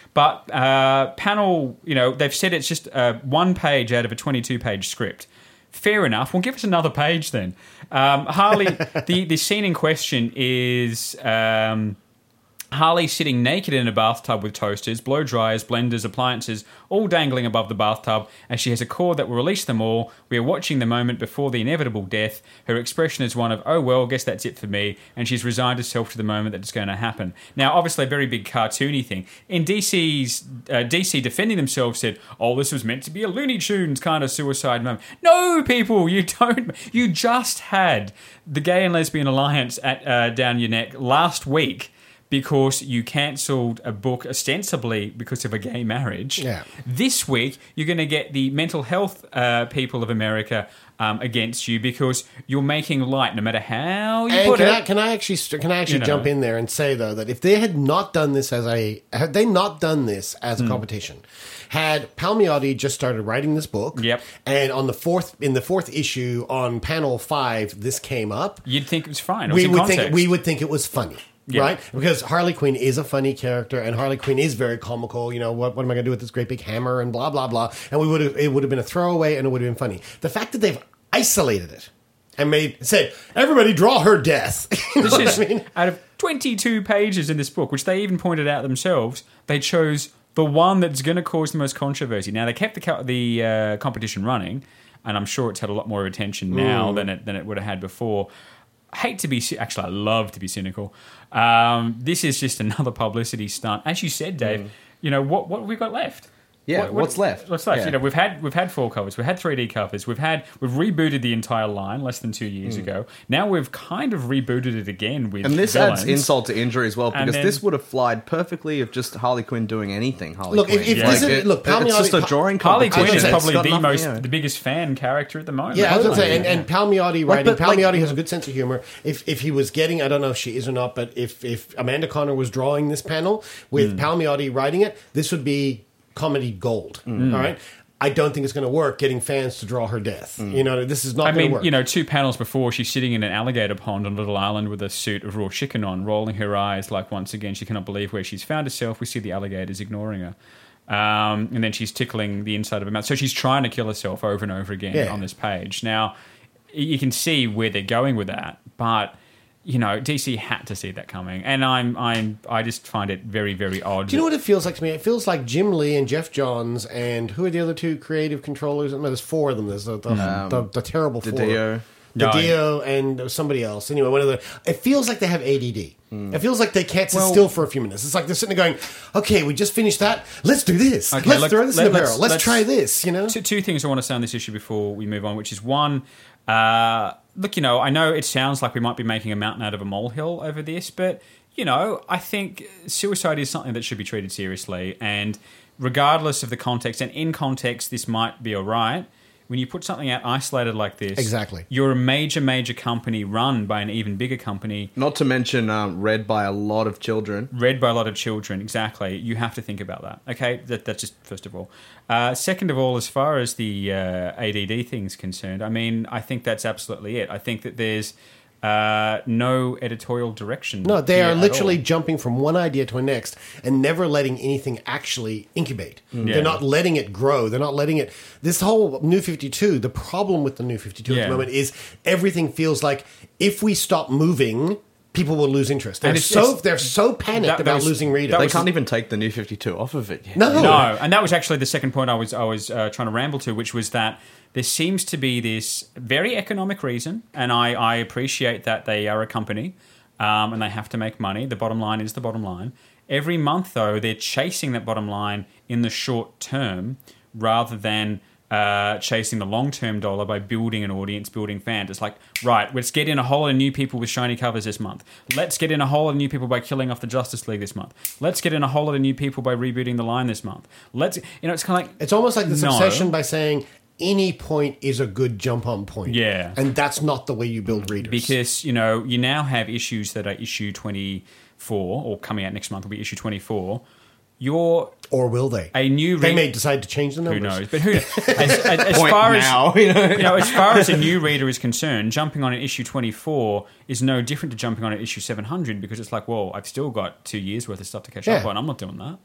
But uh, panel, you know, they've said it's just uh, one page out of a twenty-two page script. Fair enough. Well, give us another page then. Um, Harley, the, the scene in question is... Um, Harley sitting naked in a bathtub with toasters, blow dryers, blenders, appliances, all dangling above the bathtub, and she has a cord that will release them all. We are watching the moment before the inevitable death. Her expression is one of, oh well, guess that's it for me, and she's resigned herself to the moment that it's going to happen. Now, obviously a very big cartoony thing. In D C's, uh, D C defending themselves said, oh, this was meant to be a Looney Tunes kind of suicide moment. No, people, you don't. You just had the Gay and Lesbian Alliance at uh, down your neck last week, because you cancelled a book ostensibly because of a gay marriage. Yeah. This week, you're going to get the mental health uh, people of America um, against you because you're making light, no matter how you and put can it. I, can I actually can I actually You know. jump in there and say though that if they had not done this as a had they not done this as a Mm. competition, had Palmiotti just started writing this book, Yep. and on the fourth in the fourth issue on panel five, this came up, You'd think it was fine. It was we in would context. think we would think it was funny. Yeah. Right? Because Harley Quinn is a funny character and Harley Quinn is very comical. You know, what, what am I going to do with this great big hammer and blah, blah, blah. And we would have, it would have been a throwaway and it would have been funny. The fact that they've isolated it and made, said, everybody draw her death. You know This what is I mean? out of twenty-two pages in this book, which they even pointed out themselves, they chose the one that's going to cause the most controversy. Now, they kept the co- the uh, competition running, and I'm sure it's had a lot more attention now Mm. than it than it would have had before. I hate to be... Actually, I love to be cynical. Um, this is just another publicity stunt. As you said, Dave, Mm. you know, what, what have we got left? Yeah, What- what- what's left? What's left? Yeah. You know, we've had we've had full covers, we've had three D covers, we've had we've rebooted the entire line less than two years Mm. ago. Now we've kind of rebooted it again with And this villains. adds insult to injury as well, And because then- this would have flied perfectly of just Harley Quinn doing anything. Harley Look, Quinn. if- if Like, this is- it- look, it's just a Palmiotti- drawing Harley Quinn competition. is It's probably got the nothing, most you know. the biggest fan character at the moment. Yeah, I was going to say, Totally. and, and Palmiotti Like, writing, but, like- Palmiotti has a good sense of humor. If if he was getting, I don't know if she is or not, but if, if Amanda Connor was drawing this panel with Mm. Palmiotti writing it, this would be comedy gold. Mm. All right? I don't think it's going to work getting fans to draw her death. You know, this is not I going to mean, work. you know, two panels before, she's sitting in an alligator pond on a little island with a suit of raw chicken on, rolling her eyes like once again she cannot believe where she's found herself. We see the alligators ignoring her. Um, and then she's tickling the inside of her mouth. So she's trying to kill herself over and over again Yeah. on this page. Now, you can see where they're going with that, but... You know, D C had to see that coming, and I'm, I'm, I just find it very, very odd. Do you know what it feels like to me? It feels like Jim Lee and Jeff Johns and who are the other two creative controllers? No, there's four of them. There's the the, Um, the, the terrible four. Didio. No, Didio and somebody else. Anyway, one of the. It feels like they have A D D. Hmm. It feels like they can't sit Well- still for a few minutes. It's like they're sitting there going, "Okay, we just finished that. Let's do this. Okay, let's look, throw this let- in the let's- barrel. Let's, let's- try this." You know. Two, two things I want to say on this issue before we move on, which is one, uh, look, you know, I know it sounds like we might be making a mountain out of a molehill over this, but, you know, I think suicide is something that should be treated seriously, and regardless of the context, and in context, this might be all right. When you put something out isolated like this, Exactly. you're a major, major company run by an even bigger company, Not to mention um, read by a lot of children. read by a lot of children. Exactly. You have to think about that. Okay, that, that's just first of all. Uh, second of all, as far as the uh, A D D thing's concerned, I mean, I think that's absolutely it. I think that there's uh, no editorial direction. No, they here are at literally all. jumping from one idea to the next and never letting anything actually incubate. Yeah. They're not letting it grow. They're not letting it. This whole New fifty-two, the problem with the New fifty-two at Yeah. the moment is everything feels like if we stop moving, people will lose interest. They're And it's- so it's- they're so panicked that- that about was- losing readers. that They was- can't even take the New fifty-two off of it yet. No. No, and that was actually the second point I was I was uh, trying to ramble to, which was that there seems to be this very economic reason, and I, I appreciate that they are a company um, and they have to make money. The bottom line is the bottom line. Every month, though, they're chasing that bottom line in the short term rather than uh, chasing the long-term dollar by building an audience, building fans. It's like, right, let's get in a whole lot of new people with shiny covers this month. Let's get in a whole lot of new people by killing off the Justice League this month. Let's get in a whole lot of new people by rebooting the line this month. Let's, you know, it's kind of like... It's almost like this No. obsession by saying any point is a good jump on point. Yeah. And that's not the way you build readers. Because, you know, you now have issues that are issue twenty-four, or coming out next month will be issue twenty-four. you're or will they? A new they read- may decide to change the numbers. Who knows? But who knows? As, as, as Point far now, as you know? you know, as far as a new reader is concerned, jumping on an issue twenty-four is no different to jumping on an issue seven hundred because it's like, well, I've still got two years worth of stuff to catch Yeah. up on. I'm not doing that.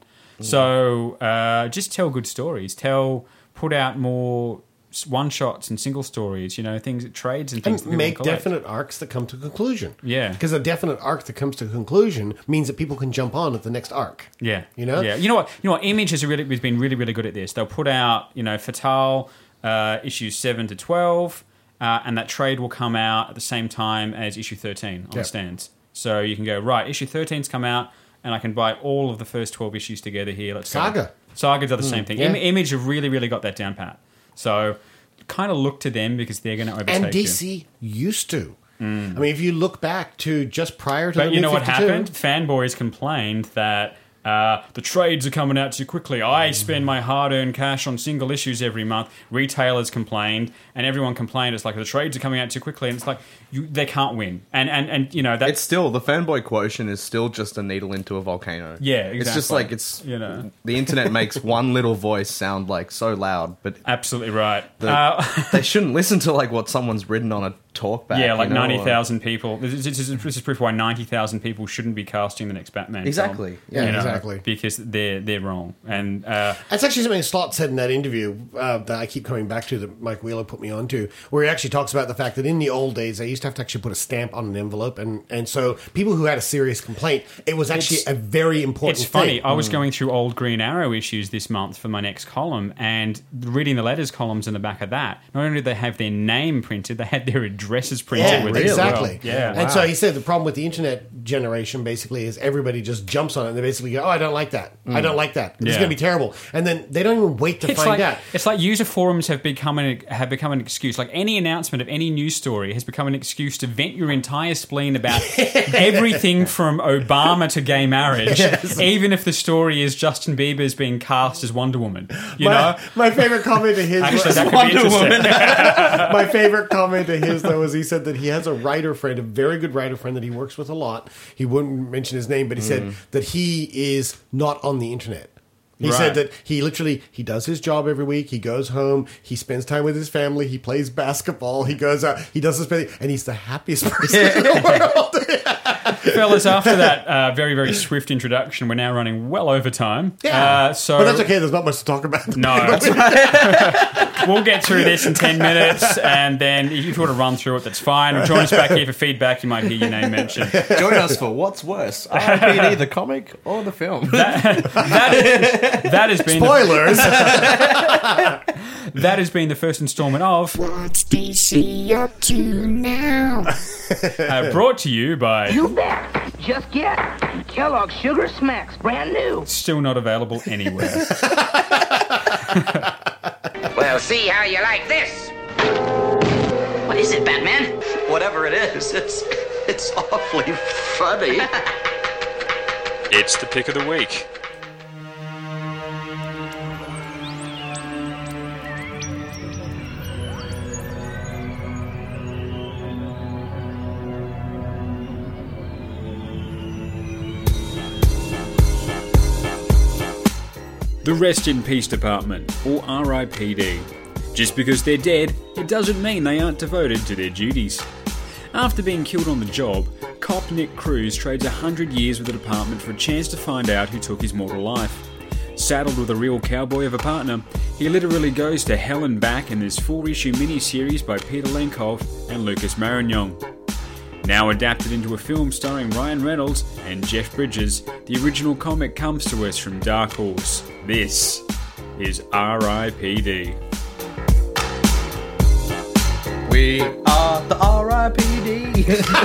So uh, just tell good stories. Tell, put out more one shots and single stories. You know, things trades and things. And that people make can collect. definite arcs that come to conclusion. Yeah. Because a definite arc that comes to conclusion means that people can jump on at the next arc. Yeah, You know? Yeah, you know what? You know what? Image has really has been really really good at this. They'll put out you know Fatale uh, issues seven to twelve, uh, and that trade will come out at the same time as issue thirteen on Yeah. the stands. So you can go right. Issue thirteen's come out, and I can buy all of the first twelve issues together here. Let's go. Saga. Saga does the Mm, same thing. yeah. Im- Image have really really got that down pat. So kind of look to them because they're going to overtake And D you. C used to. I mean, if you look back to just prior to But the you New know what fifty-two, happened? Fanboys complained that uh, the trades are coming out too quickly. I spend my hard-earned cash on single issues every month. Retailers complained, and everyone complained. It's like the trades are coming out too quickly, and it's like you, they can't win. And and and you know that's It's still the fanboy quotient is still just a needle into a volcano. Yeah, It's just exactly. like it's You know. the internet makes one little voice sound like so loud, but absolutely right. the, Uh, they shouldn't listen to like what someone's written on a talkback. yeah, like you know, ninety or- thousand people. This is, this is this is proof why ninety thousand people shouldn't be casting the next Batman. Exactly. film, Yeah, you know, exactly. Because they're they're wrong. And uh, That's actually something Slott said in that interview uh, that I keep coming back to that Mike Wheeler put me onto, where he actually talks about the fact that in the old days, they used to have to actually put a stamp on an envelope. And, and so people who had a serious complaint, it was actually It's- a very important It's funny. thing. I was going through old Green Arrow issues this month for my next column, and reading the letters columns in the back of that. Not only did they have their name printed, they had their addresses printed Yeah, with it as well. exactly. Yeah, And so he said the problem with the internet generation basically is everybody just jumps on it and they basically go, oh, I don't like that. I don't like that. It's Yeah. going to be terrible. And then they don't even wait to It's find like, out. it's like user forums have become an have become an excuse. Like any announcement of any news story has become an excuse to vent your entire spleen about everything from Obama to gay marriage, Yes. even if the story is Justin Bieber's being cast as Wonder Woman. You my, know, my favorite comment of his actually was that could be interesting. my favorite comment of his though was he said that he has a writer friend, a very good writer friend that he works with a lot. He wouldn't mention his name, but he Mm. said that he is not on the internet. He Right. said that he literally he does his job every week. He goes home. He spends time with his family. He plays basketball. He goes out. He does his thing, and he's the happiest person in the world. Fellas, after that uh, very, very swift introduction, we're now running well over time. Yeah, Uh, so but that's okay. There's not much to talk about. No. We'll get through this in ten minutes, and then if you want to run through it, that's fine. Join us back here for feedback. You might hear your name mentioned. Join us for what's worse, R I P D, the comic or the film. That, that, that has been spoilers. The, that has been the first instalment of What's D C up to now? uh, brought to you by You bet. Just get Kellogg's Sugar Smacks, brand new. still not available anywhere. Well, see how you like this. What is it, Batman? Whatever it is, it's it's awfully funny. It's the pick of the week. The Rest in Peace Department, or R I P D. Just because they're dead, it doesn't mean they aren't devoted to their duties. After being killed on the job, cop Nick Cruz trades a hundred years with the department for a chance to find out who took his mortal life. Saddled with a real cowboy of a partner, he literally goes to hell and back in this four-issue miniseries by Peter Lenkov and Lucas Marignon. Now adapted into a film starring Ryan Reynolds and Jeff Bridges, the original comic comes to us from Dark Horse. This is R I P D. We are the R I P D.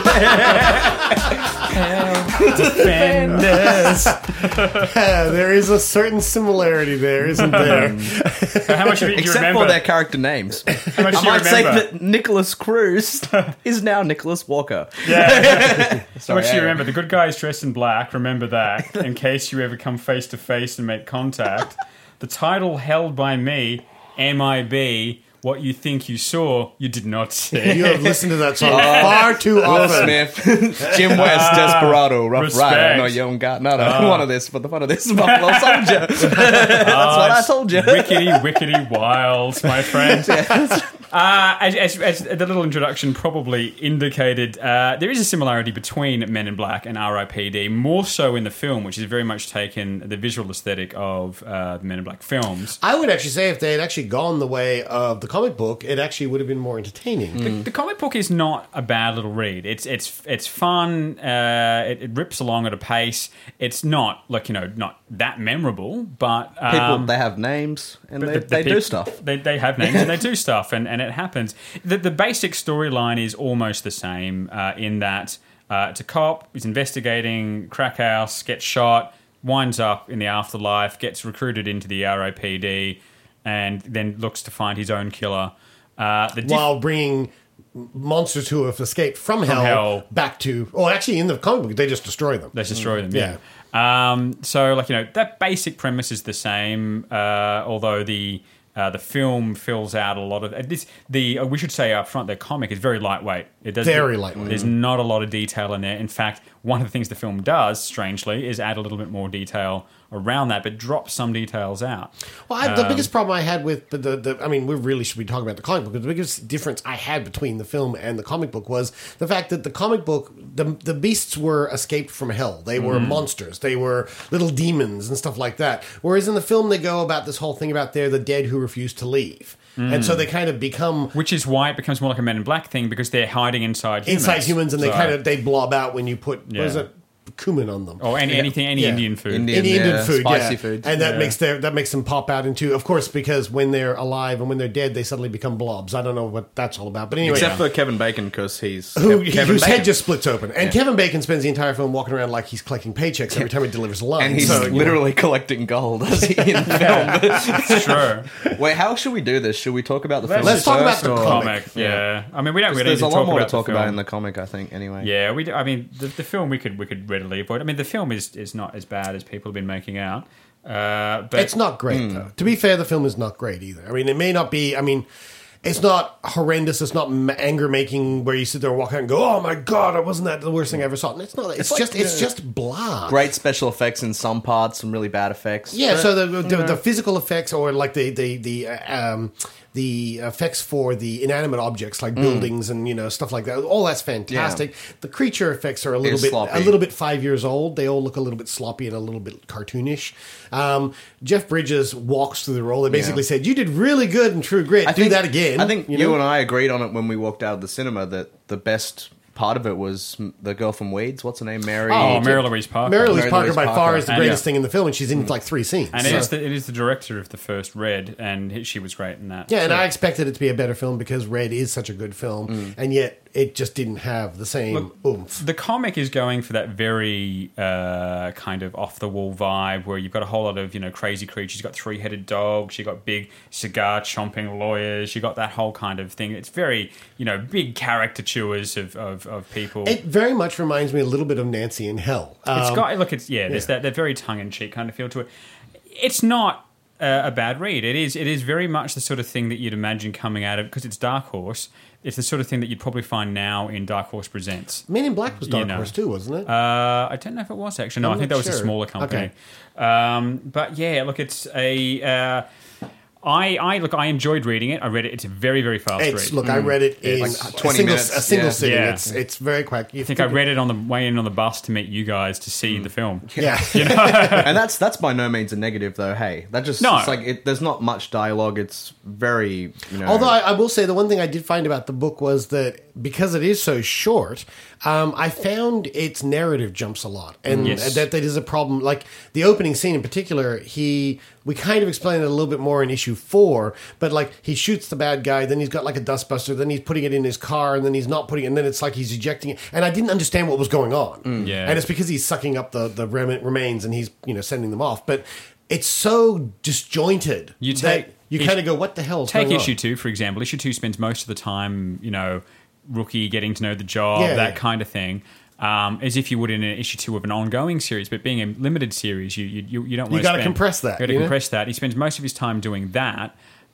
Defenders. There is a certain similarity there, isn't there? How much of it do you Except remember? for their character names. How much I do you might say remember? that Nicholas Cruz is now Nicholas Walker. Yeah. How Sorry, much do you Aaron. remember? The good guy is dressed in black. Remember that, in case you ever come face to face and make contact. The title held by me, M I B, what you think you saw, you did not see. You have listened to that song Oh, far too Will often. Smith, Jim West, Desperado, Rough Respect. Rider. No, you don't got none of Oh. one of this, but the fun of this is Buffalo Soldier. That's what I told you. Wickety, wickety wild, my friend. Uh, as, as, as the little introduction probably indicated, uh, there is a similarity between Men in Black and R I P D, more so in the film, which has very much taken the visual aesthetic of uh, the Men in Black films. I would actually say if they had actually gone the way of the comic book, it actually would have been more entertaining. The, the comic book is not a bad little read. It's it's it's fun. Uh, it, it rips along at a pace. It's not like you know not that memorable, but um, People, they have names and but they, the- the they do peop- stuff. They, they have names and they do stuff, and, and it happens. The, the basic storyline is almost the same uh, in that uh, it's a cop, he's investigating, crack house, gets shot, winds up in the afterlife, gets recruited into the R I P D, and then looks to find his own killer. Uh, the diff- While bringing monsters who have escaped from, From hell, hell. back to... Oh, actually, in the comic book, they just destroy them. They destroy them, Yeah. yeah. Um, so, like, you know, that basic premise is the same, uh, although the uh, the film fills out a lot of... uh, this. The uh, We should say up front, the comic is very lightweight. It does, Very lightweight. There's not a lot of detail in there. In fact, one of the things the film does, strangely, is add a little bit more detail around that, but drop some details out. Well, I, the Um, biggest problem I had with the, the, the, I mean, we really should be talking about the comic book, but the biggest difference I had between the film and the comic book was the fact that the comic book, the, the beasts were escaped from hell. They were Mhm. monsters. They were little demons and stuff like that. Whereas in the film, they go about this whole thing about they're the dead who refuse to leave. And so they kind of become... Which is why it becomes more like a Men in Black thing, because they're hiding inside humans. inside humans, and they So- kind of they blob out when you put what is Yeah. it, cumin on them, Or any, anything, any Yeah. Indian food. Indian, any Indian yeah, food, spicy yeah. food. and that Yeah. makes their that makes them pop out into, of course, because when they're alive and when they're dead, they suddenly become blobs. I don't know what that's all about, but anyway, Except for Kevin Bacon, because he's who, Kev- Kevin whose Bacon. head just splits open, and Yeah. Kevin Bacon spends the entire film walking around like he's collecting paychecks every time he delivers a line, And he's so, you know. literally collecting gold as he in the film. It's true. Wait, how should we do this? Should we talk about the film Let's talk about first, the or- comic. Yeah. I mean, we don't 'Cause really There's need a to lot talk more to about talk the about film. in the comic, I think, anyway. Yeah, we. do- I mean, the, the film we could we could readily avoid. I mean, the film is is not as bad as people have been making out. Uh, but It's not great, Hmm. though. To be fair, the film is not great either. I mean, it may not be. I mean, it's not horrendous. It's not anger making where you sit there and walk out and go, "Oh my god, wasn't that the worst thing I ever saw?" And it's not. It's, It's like, just. It's uh, just blah. Great special effects in some parts, some really bad effects. Yeah. But, So the the, you know. the physical effects, or like the the the uh, um, the effects for the inanimate objects like Mm. buildings and you know stuff like that, all that's fantastic. The creature effects are a little It's bit sloppy. a little bit five years old. They all look a little bit sloppy and a little bit cartoonish. Um, Jeff Bridges walks through the role. They basically Yeah. said, "You did really good in True Grit. I Do think, that again." I think you, know? and I agreed on it when we walked out of the cinema that the best part of it was the girl from Weeds. What's her name? Mary. Oh, Mary Louise Parker. Mary Louise Mary Parker Louise by Parker. far is the And- greatest yeah. thing in the film, and she's in like three scenes. and So- it is the, it is the director of the first Red, and he- she was great in that. Yeah, and So- I expected it to be a better film because Red is such a good film, and yet it just didn't have the same Look, oomph. The comic is going for that very uh, kind of off the wall vibe where you've got a whole lot of you know crazy creatures. You've got three headed dogs. You have got big cigar chomping lawyers. You have got that whole kind of thing. It's very you know big caricatures of of, of people. It very much reminds me a little bit of Nancy in Hell. It's Um, got look. It's yeah. There's yeah. that that very tongue in cheek kind of feel to it. It's not uh, a bad read. It is. It is very much the sort of thing that you'd imagine coming out of because it's Dark Horse. It's the sort of thing that you'd probably find now in Dark Horse Presents. Men in Black was Dark You know. Horse too, wasn't it? Uh, I don't know if it was actually. No, I'm I think not that was a sure. smaller company. Okay. Um, but yeah, look, it's a. Uh, I, I look. I enjoyed reading it. I read it. It's a very, very fast It's, read. look, I read it in Like a twenty single, minutes, a single yeah. sitting. Yeah. It's it's very quick. You I think I read it on the way in on the bus to meet you guys to see the film. Yeah. You know? and that's that's by no means a negative, though. Hey, that just No. it's like it, there's not much dialogue. It's very you know. Although I, I will say the one thing I did find about the book was that because it is so short, um, I found its narrative jumps a lot, and Yes. that that is a problem. Like the opening scene in particular, he we kind of explained it a little bit more in issue four, but like he shoots the bad guy, then he's got like a dustbuster, then he's putting it in his car, and then he's not putting it, and then it's like he's ejecting it, and I didn't understand what was going on. Yeah. And it's because he's sucking up the the rem- remains and he's you know sending them off, but it's so disjointed. You that take- you issue- kind of go, what the hell is Take going issue on? two, for example. Issue two spends most of the time, you know, rookie getting to know the job, Yeah, that yeah. kind of thing. Um, as if you would in an issue two of an ongoing series, but being a limited series, you you, you, you don't. You want gotta to compress that, You got to you know? compress that. He spends most of his time doing that,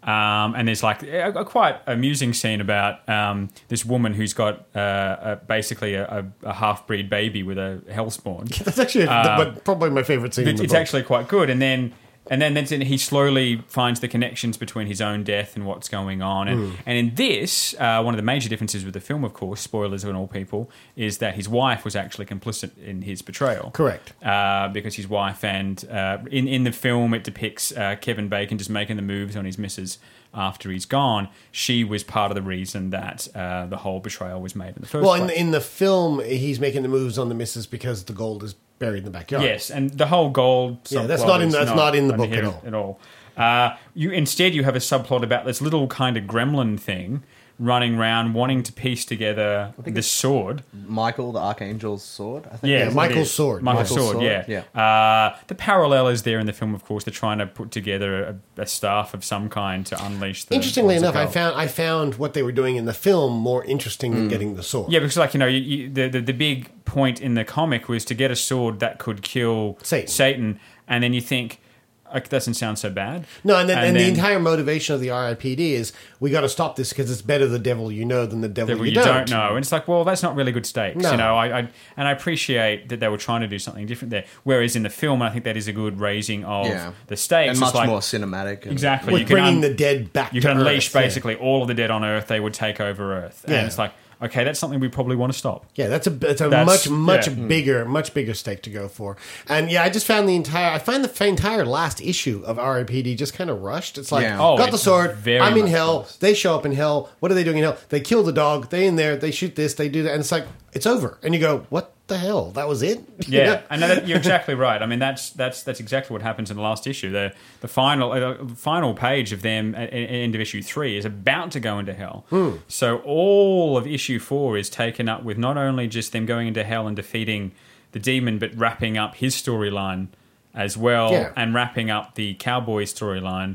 Um, and there's like a, a quite amusing scene about um, this woman who's got uh, a, basically a, a, a half-breed baby with a hellspawn. That's actually a, Uh, but probably my favorite scene. in It's the it's book. actually quite good. And then and then, then he slowly finds the connections between his own death and what's going on. And, Mm. and in this, uh, one of the major differences with the film, of course, spoilers on all people, is that his wife was actually complicit in his betrayal. Correct. Uh, because his wife and uh, in in the film it depicts uh, Kevin Bacon just making the moves on his missus after he's gone. She was part of the reason that uh, the whole betrayal was made in the first Well, place. in, in the film, he's making the moves on the missus because the gold is buried in the backyard. Yes, and the whole gold. Yeah, that's subplot not in is that's not in the under book here at all. At all. Uh, you instead you have a subplot about this little kind of gremlin thing running around wanting to piece together the sword. Michael, the Archangel's sword, I think. Yeah, Yeah, it Michael's is. sword. Michael's, Michael's sword, sword, yeah. yeah. Uh, the parallel is there in the film, of course. They're trying to put together a, a staff of some kind to unleash the... Interestingly what's it enough, I called? found I found what they were doing in the film more interesting than getting the sword. Yeah, because like you know, you, you, the, the the big point in the comic was to get a sword that could kill Satan. Satan, and then you think, like, it doesn't sound so bad. No, and then, and, the then- entire motivation of the R I P D is we got to stop this because it's better the devil you know than the devil that you, you don't. don't know, and it's like, well, that's not really good stakes, No. you know. I, I and I appreciate that they were trying to do something different there. Whereas in the film, I think that is a good raising of Yeah. the stakes. And It's much like- more cinematic. And Exactly, With you can bringing un- the dead back You to can unleash Earth, yeah. basically all of the dead on Earth. They would take over Earth, Yeah. and it's like, okay, that's something we probably want to stop. Yeah, that's a that's a That's- much much yeah. Mm. bigger much bigger stake to go for. And yeah, I just found the entire I find the entire last issue of R I P D just kind of rushed. It's like Yeah. Oh, got the it's sword, very I'm in much hell. rushed. They show up in hell. What are they doing in hell? They kill the dog. They in there. They shoot this. They do that, and it's like it's over. And you go, what the hell? That was it? You Yeah, know? and that, you're exactly right. I mean, that's that's that's exactly what happens in the last issue. The the final uh, final page of them at, at end of issue three is about to go into hell. Hmm. So all of issue four is taken up with not only just them going into hell and defeating the demon, but wrapping up his storyline as well, Yeah. and wrapping up the cowboy storyline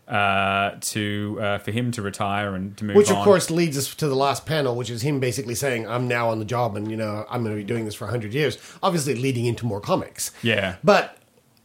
uh, to uh, for him to retire and to move Which, on. of course, leads us to the last panel, which is him basically saying, I'm now on the job and, you know, I'm going to be doing this for one hundred years. Obviously leading into more comics. Yeah. But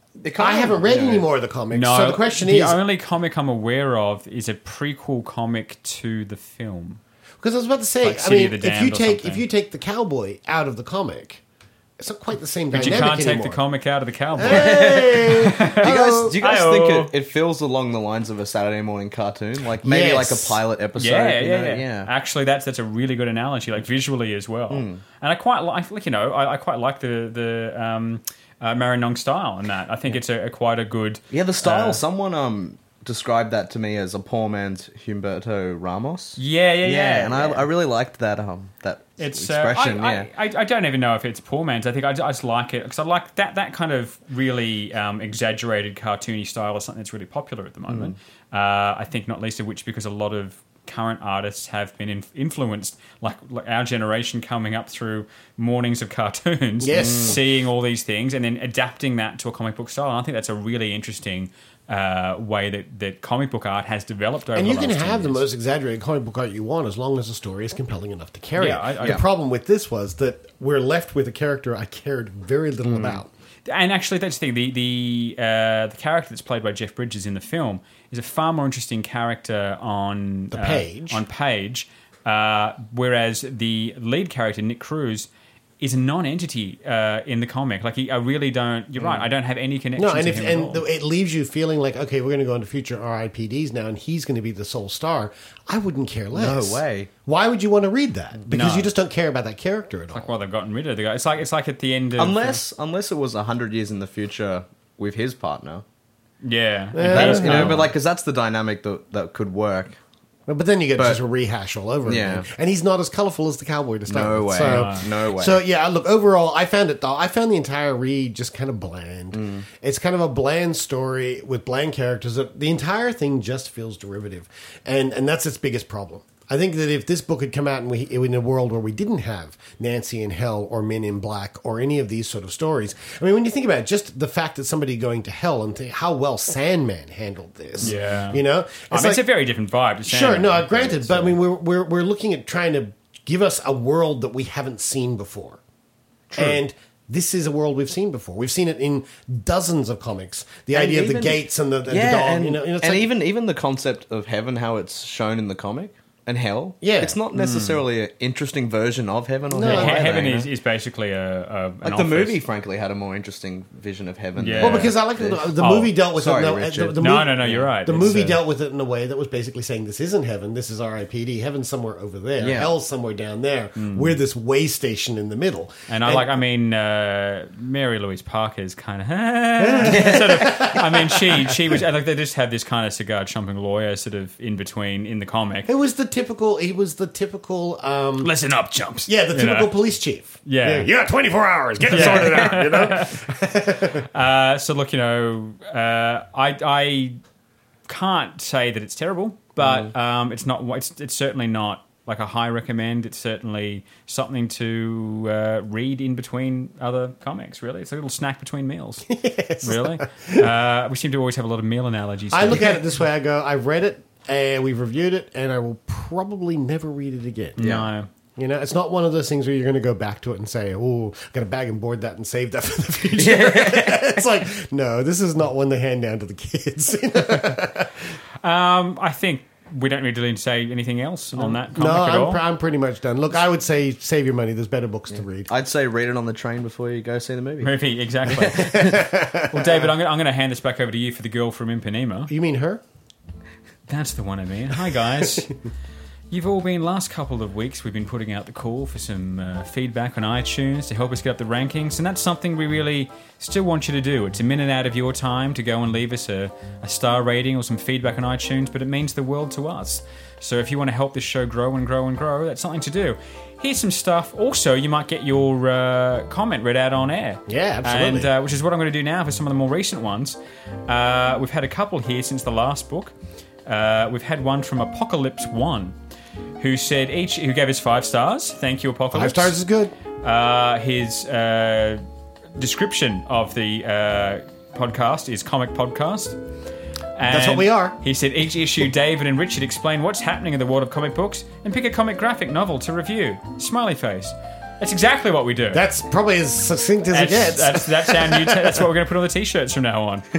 I haven't read yeah. any more of the comics. No, so the question the is... only comic I'm aware of is a prequel comic to the film. Because I was about to say, Like I City mean, of the if you Damned or take if something. you take the cowboy out of the comic, it's not quite the same But dynamic you can't take anymore. the comic out of the cowboy. Hey! Do you guys, do you guys Hi-oh. think it, it feels along the lines of a Saturday morning cartoon? Like maybe Yes. like a pilot episode? Yeah, you yeah, know? yeah, Actually, that's that's a really good analogy, like visually as well. And I quite like, like you know, I, I quite like the the um, uh, Marinong style in that. I think it's a, a quite a good. Yeah, the style. uh, someone um described that to me as a poor man's Humberto Ramos. Yeah, yeah, yeah. and yeah. I, I really liked that um that It's uh, expression. I, yeah, I, I, I don't even know if it's poor man's. I think I, I just like it because I like that that kind of really um, exaggerated cartoony style is something that's really popular at the moment. Mm. Uh, I think not least of which because a lot of current artists have been in, influenced, like, like our generation coming up through mornings of cartoons, Yes. seeing all these things and then adapting that to a comic book style. And I think that's a really interesting uh, way that, that comic book art has developed over And the you can last ten have the years. most exaggerated comic book art you want as long as the story is compelling enough to carry Yeah, it. I- I- the yeah. problem with this was that we're left with a character I cared very Mm. little about. And actually, that's the thing. The the uh, the character that's played by Jeff Bridges in the film is a far more interesting character on The uh, page. on page, uh, whereas the lead character Nick Cruz is a non-entity uh, in the comic. Like he, I really don't. You're right. I don't have any connection. No, and to if him and at all. it leaves you feeling like, okay, we're going to go into future R I P Ds now, and he's going to be the sole star. I wouldn't care less. No way. Why would you want to read that? Because No. you just don't care about that character at all. like, well, they've gotten rid of the guy. It's like it's like at the end of unless unless it was a hundred years in the future with his partner. yeah, That's, you know, but like because that's the dynamic that that could work. But then you get But- just a rehash all over Yeah. again. And he's not as colourful as the cowboy to start No with. way. So, No way. So, yeah, look, overall, I found it, though. I found the entire read just kind of bland. Mm. It's kind of a bland story with bland characters. The entire thing just feels derivative. And and that's its biggest problem. I think that if this book had come out and we, in a world where we didn't have Nancy in Hell or Men in Black or any of these sort of stories, I mean, when you think about it, just the fact that somebody going to hell and th- how well Sandman handled this, yeah. you know, I mean, it's like- a very different vibe. To Sure, Sandman. no, granted, but I mean, we're we're we're looking at trying to give us a world that we haven't seen before, and this is a world we've seen before. We've seen it in dozens of comics. The And idea of even- the gates and the, and yeah, the dog. and, you know, you know, it's and like- even even the concept of heaven, how it's shown in the comic, and hell. Yeah. it's not necessarily an interesting version of heaven or No. hell. He- either, Heaven you know? is, is basically a, a an like the office. movie, frankly, had a more interesting vision of heaven. Yeah. than Well, because I like the, this. the Oh, movie dealt with sorry, it. No, Richard. the, the No, movie, no, no, you're right. The It's, movie uh, dealt with it in a way that was basically saying this isn't heaven. This is R I P D. Heaven's somewhere over there. Yeah. Hell's somewhere down there. We're this way station in the middle. And I like, I mean, uh, Mary Louise Parker's kind of, sort of, I mean, she she was, like, they just had this kind of cigar chomping lawyer sort of in between in the comic. It was the typical. He was the typical. Um, Listen up, chumps. yeah, the You typical know? police chief. Yeah. you got twenty-four hours. Get it Yeah. sorted out. You know. Uh, so look, you know, uh, I I can't say that it's terrible, but um, it's not. It's it's certainly not like a high recommend. It's certainly something to uh, read in between other comics. Really, it's a little snack between meals. Yes. Really, uh, we seem to always have a lot of meal analogies. I here. look at it this way. I go. I've read it. And we've reviewed it, and I will probably never read it again. No. You know, it's not one of those things where you're going to go back to it and say, oh, I'm going to bag and board that and save that for the future. It's like, no, this is not one to hand down to the kids. Um, I think we don't need to say anything else on that comic No, at I'm, all. pr- I'm pretty much done. Look, I would say save your money. There's better books to read. I'd say read it on the train before you go see the movie. Movie, exactly. Well, David, I'm going, I'm going to hand this back over to you for the girl from Ipanema. You mean her? That's the one I mean. Hi, guys. You've all been, last couple of weeks, we've been putting out the call for some uh, feedback on iTunes to help us get up the rankings, and that's something we really still want you to do. It's a minute out of your time to go and leave us a, a star rating or some feedback on iTunes, but it means the world to us. So if you want to help this show grow and grow and grow, that's something to do. Here's some stuff. Also, you might get your uh, comment read out on air. Yeah, absolutely. And, uh, which is what I'm going to do now for some of the more recent ones. Uh, we've had a couple here since the last book. Uh, we've had one from Apocalypse One, who said each who gave us five stars. Thank you, Apocalypse. Five stars is good. Uh, his uh, description of the uh, podcast is comic podcast. And That's what we are. He said each issue, David and Richard explain what's happening in the world of comic books and pick a comic graphic novel to review. Smiley face. That's exactly what we do. That's probably as succinct as that's, it gets. That's, that's our new. T- that's what we're going to put on the t-shirts from now on.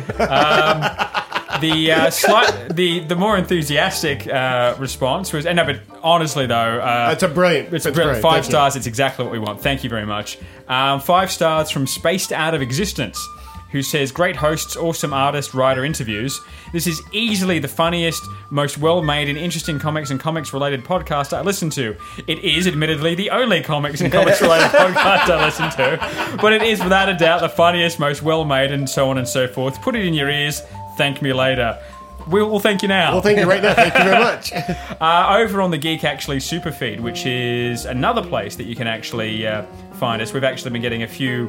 Um, the uh, slight, the the more enthusiastic uh, response was, and no, but honestly though, uh, It's a brilliant. it's it's brilliant. brilliant. Five Thank you. stars. It's exactly what we want. Thank you very much. Um, five stars from Spaced Out of Existence, who says, great hosts, awesome artist, writer interviews. This is easily the funniest, most well-made and interesting comics and comics-related podcast I listen to. It is, admittedly, the only comics and comics-related podcast I listen to. But it is, without a doubt, the funniest, most well-made, and so on and so forth. Put it in your ears. Thank me later. We'll, we'll thank you now. Well, thank you right now. Thank you very much. Uh, over on the Geek Actually Superfeed, which is another place that you can actually uh, find us. We've actually been getting a few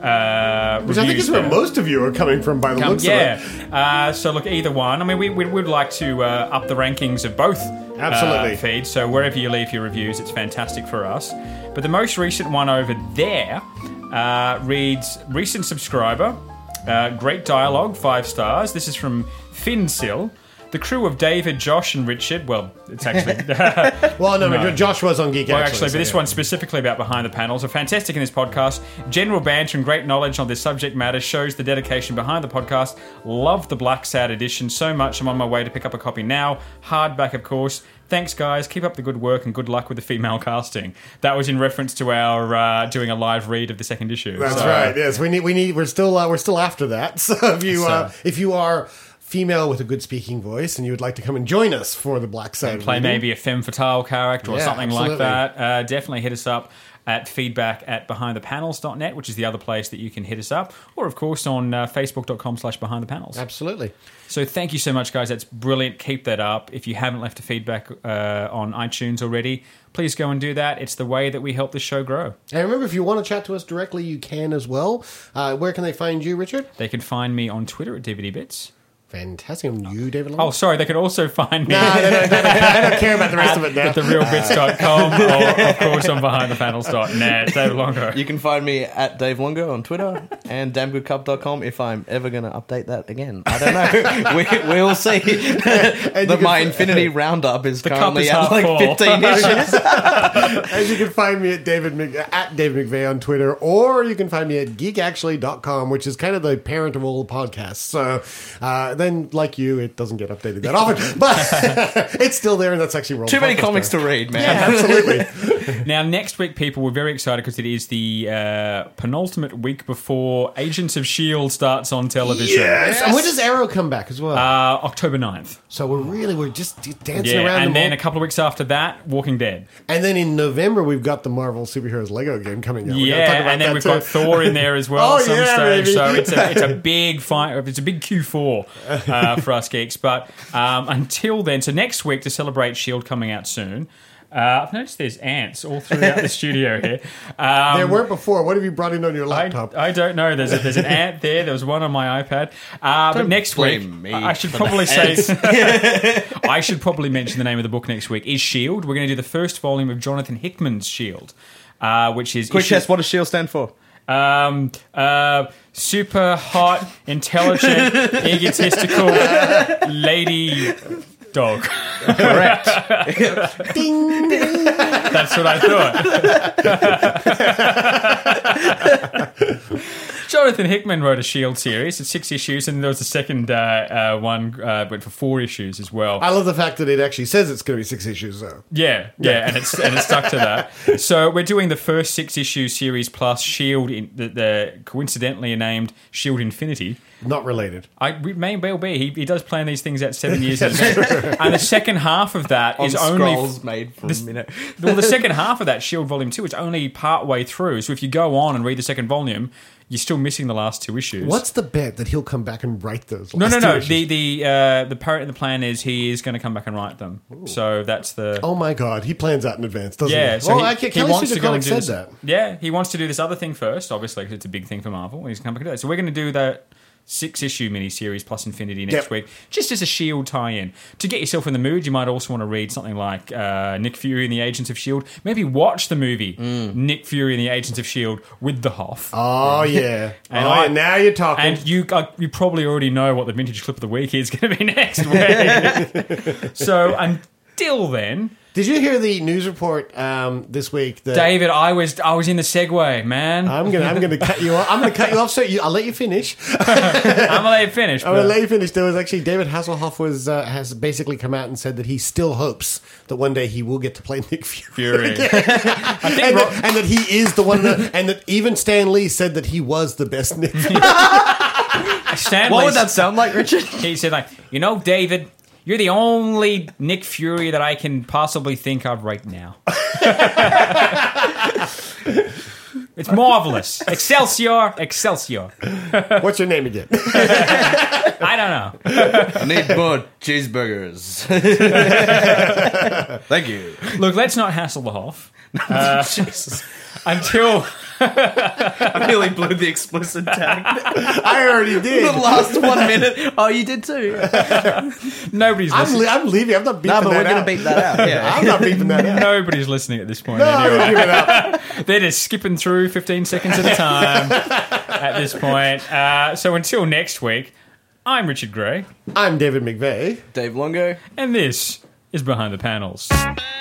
uh, Which I think is where there. most of you are coming from by the Um, looks yeah. of it. Uh, so look, either one. I mean, we, we would like to uh, up the rankings of both Absolutely. uh, feeds. So wherever you leave your reviews, it's fantastic for us. But the most recent one over there uh, reads, recent subscriber, uh, great dialogue, five stars. This is from Finsil. The crew of David, Josh, and Richard. Well, it's actually. Well, no, no, Josh was on Geek Well, Actually, actually, so but this yeah. one specifically about Behind the Panels are fantastic in this podcast. General banter and great knowledge on this subject matter shows the dedication behind the podcast. Love the Black Sad edition so much. I'm on my way to pick up a copy now. Hardback, of course. Thanks, guys. Keep up the good work and good luck with the female casting. That was in reference to our uh, doing a live read of the second issue. That's So- right. Yes, we need. We need. We're still. Uh, we're still after that. So if you, So- uh, if you are female with a good speaking voice and you would like to come and join us for the Black Side, and play reading, maybe a femme fatale character or Yeah, something absolutely. like that, uh, definitely hit us up at feedback at behind the panels dot net, which is the other place that you can hit us up, or of course on uh, facebook.com slash behind the panels. Absolutely. So thank you so much, guys. That's brilliant. Keep that up. If you haven't left a feedback uh, on iTunes already, please go and do that. It's the way that we help this show grow. And remember, if you want to chat to us directly, you can as well. Uh, where can they find you, Richard? They can find me on Twitter at D V D Bits. Fantastic. And you, David Longo? Oh, sorry, they can also find me. No, they don't, they don't, I don't care about the rest at, of it now. At the real bits dot com or, of course, on behind the panels dot net. David Longo. You can find me at Dave Longo on Twitter and damn good cup dot com if I'm ever going to update that again. I don't know. we, we'll see. the, my Infinity Roundup is The currently cup is at like half full. fifteen issues. As you can find me at David Mc, at David McVeigh on Twitter, or you can find me at geek actually dot com, which is kind of the parent of all the podcasts. So uh, then, like you, it doesn't get updated that often, but it's still there, and that's actually World Too many Podcast comics Day. to read, man. Yeah, absolutely. Now, next week, people, we're very excited because it is the uh, penultimate week before Agents of S H I E L D starts on television. Yes. And when does Arrow come back as well? Uh, October ninth. So we're really, we're just dancing Yeah, around and them then all. a couple of weeks after that, Walking Dead. And then in November, we've got the Marvel Superheroes Lego game coming out. We gotta talk Yeah, about and then that we've too. got Thor in there as well Oh, at some yeah, stage. baby. So it's a, it's a big fight. It's a big Q four uh, for us geeks. But um, until then, so next week to celebrate S H I E L D coming out soon. Uh, I've noticed there's ants all throughout the studio here. Um, there weren't before. What have you brought in on your laptop? I, I don't know. There's a, there's an ant there. There was one on my iPad. Uh, but Don't next week, blame me I I should for probably the say, I should probably mention the name of the book next week is S H I E L D. We're going to do the first volume of Jonathan Hickman's S H I E L D, uh, which is Quick issue- test, what does S H I E L D stand for? Um, uh, super hot, intelligent, egotistical lady dog. Correct. Ding, ding. That's what I thought. Jonathan Hickman wrote a S H I E L D series. It's six issues, and there was a second uh, uh, one uh, went for four issues as well. I love the fact that it actually says it's going to be six issues, though. Yeah, yeah, Yeah. and it's and it's stuck to that. So we're doing the first six issue series plus S H I E L D, in, the, the coincidentally named S H I E L D Infinity. Not related. I we may well be. He, he does plan these things out seven years in advance. And the second half of that On is only scrolls made for this- a minute. Well, the second half of that S H I E L D Volume Two is only part way through. So if you go on and read the second volume, you're still missing the last two issues. What's the bet that he'll come back and write those? No, last no, two no. issues? The the uh, the parrot and the plan is he is going to come back and write them. So that's the. Oh my God, he plans out in advance, doesn't Yeah, he? so well, he, I can, he Kelly wants Sue to go and DeConnick do said this. that. Yeah, he wants to do this other thing first, obviously, because it's a big thing for Marvel. And he's going to come back and do that. So we're going to do the six issue miniseries plus Infinity next Yep. week, just as a S H I E L D tie-in. To get yourself in the mood, you might also want to read something like uh, Nick Fury and the Agents of S H I E L D. Maybe watch the movie Nick Fury and the Agents of S H I E L D with the Hoff. Oh yeah. And oh, I- now you're talking. And you uh, you probably already know what the vintage clip of the week is going to be next week. So until then, did you hear the news report um, this week? That David, I was I was in the segue, man. I'm gonna I'm gonna cut you off. I'm gonna cut you off. So you, I'll let you finish. I'm gonna let you finish. I'm gonna but- let you finish. There was actually David Hasselhoff was uh, has basically come out and said that he still hopes that one day he will get to play Nick Fury, Fury. and, that, and that he is the one. That, and that even Stan Lee said that he was the best Nick Fury. Stan What Lee- would that sound like, Richard? He said, like, you know, David, you're the only Nick Fury that I can possibly think of right now. It's marvelous. Excelsior, Excelsior. What's your name again? I don't know. I need more cheeseburgers. Thank you. Look, let's not hassle the Hoff. Uh, Jesus. Until... I nearly blew the explicit tag. I already did. The last one minute. Oh, you did too. Nobody's I'm, listening. le- I'm leaving. I'm not beeping No, but that we're going out. to beat that out. Yeah. I'm not beeping that out. Nobody's listening at this point. No, anyway. give it up. They're just skipping through fifteen seconds at a time at this point. Uh, so until next week, I'm Richard Gray. I'm David McVeigh. Dave Longo. And this is Behind the Panels.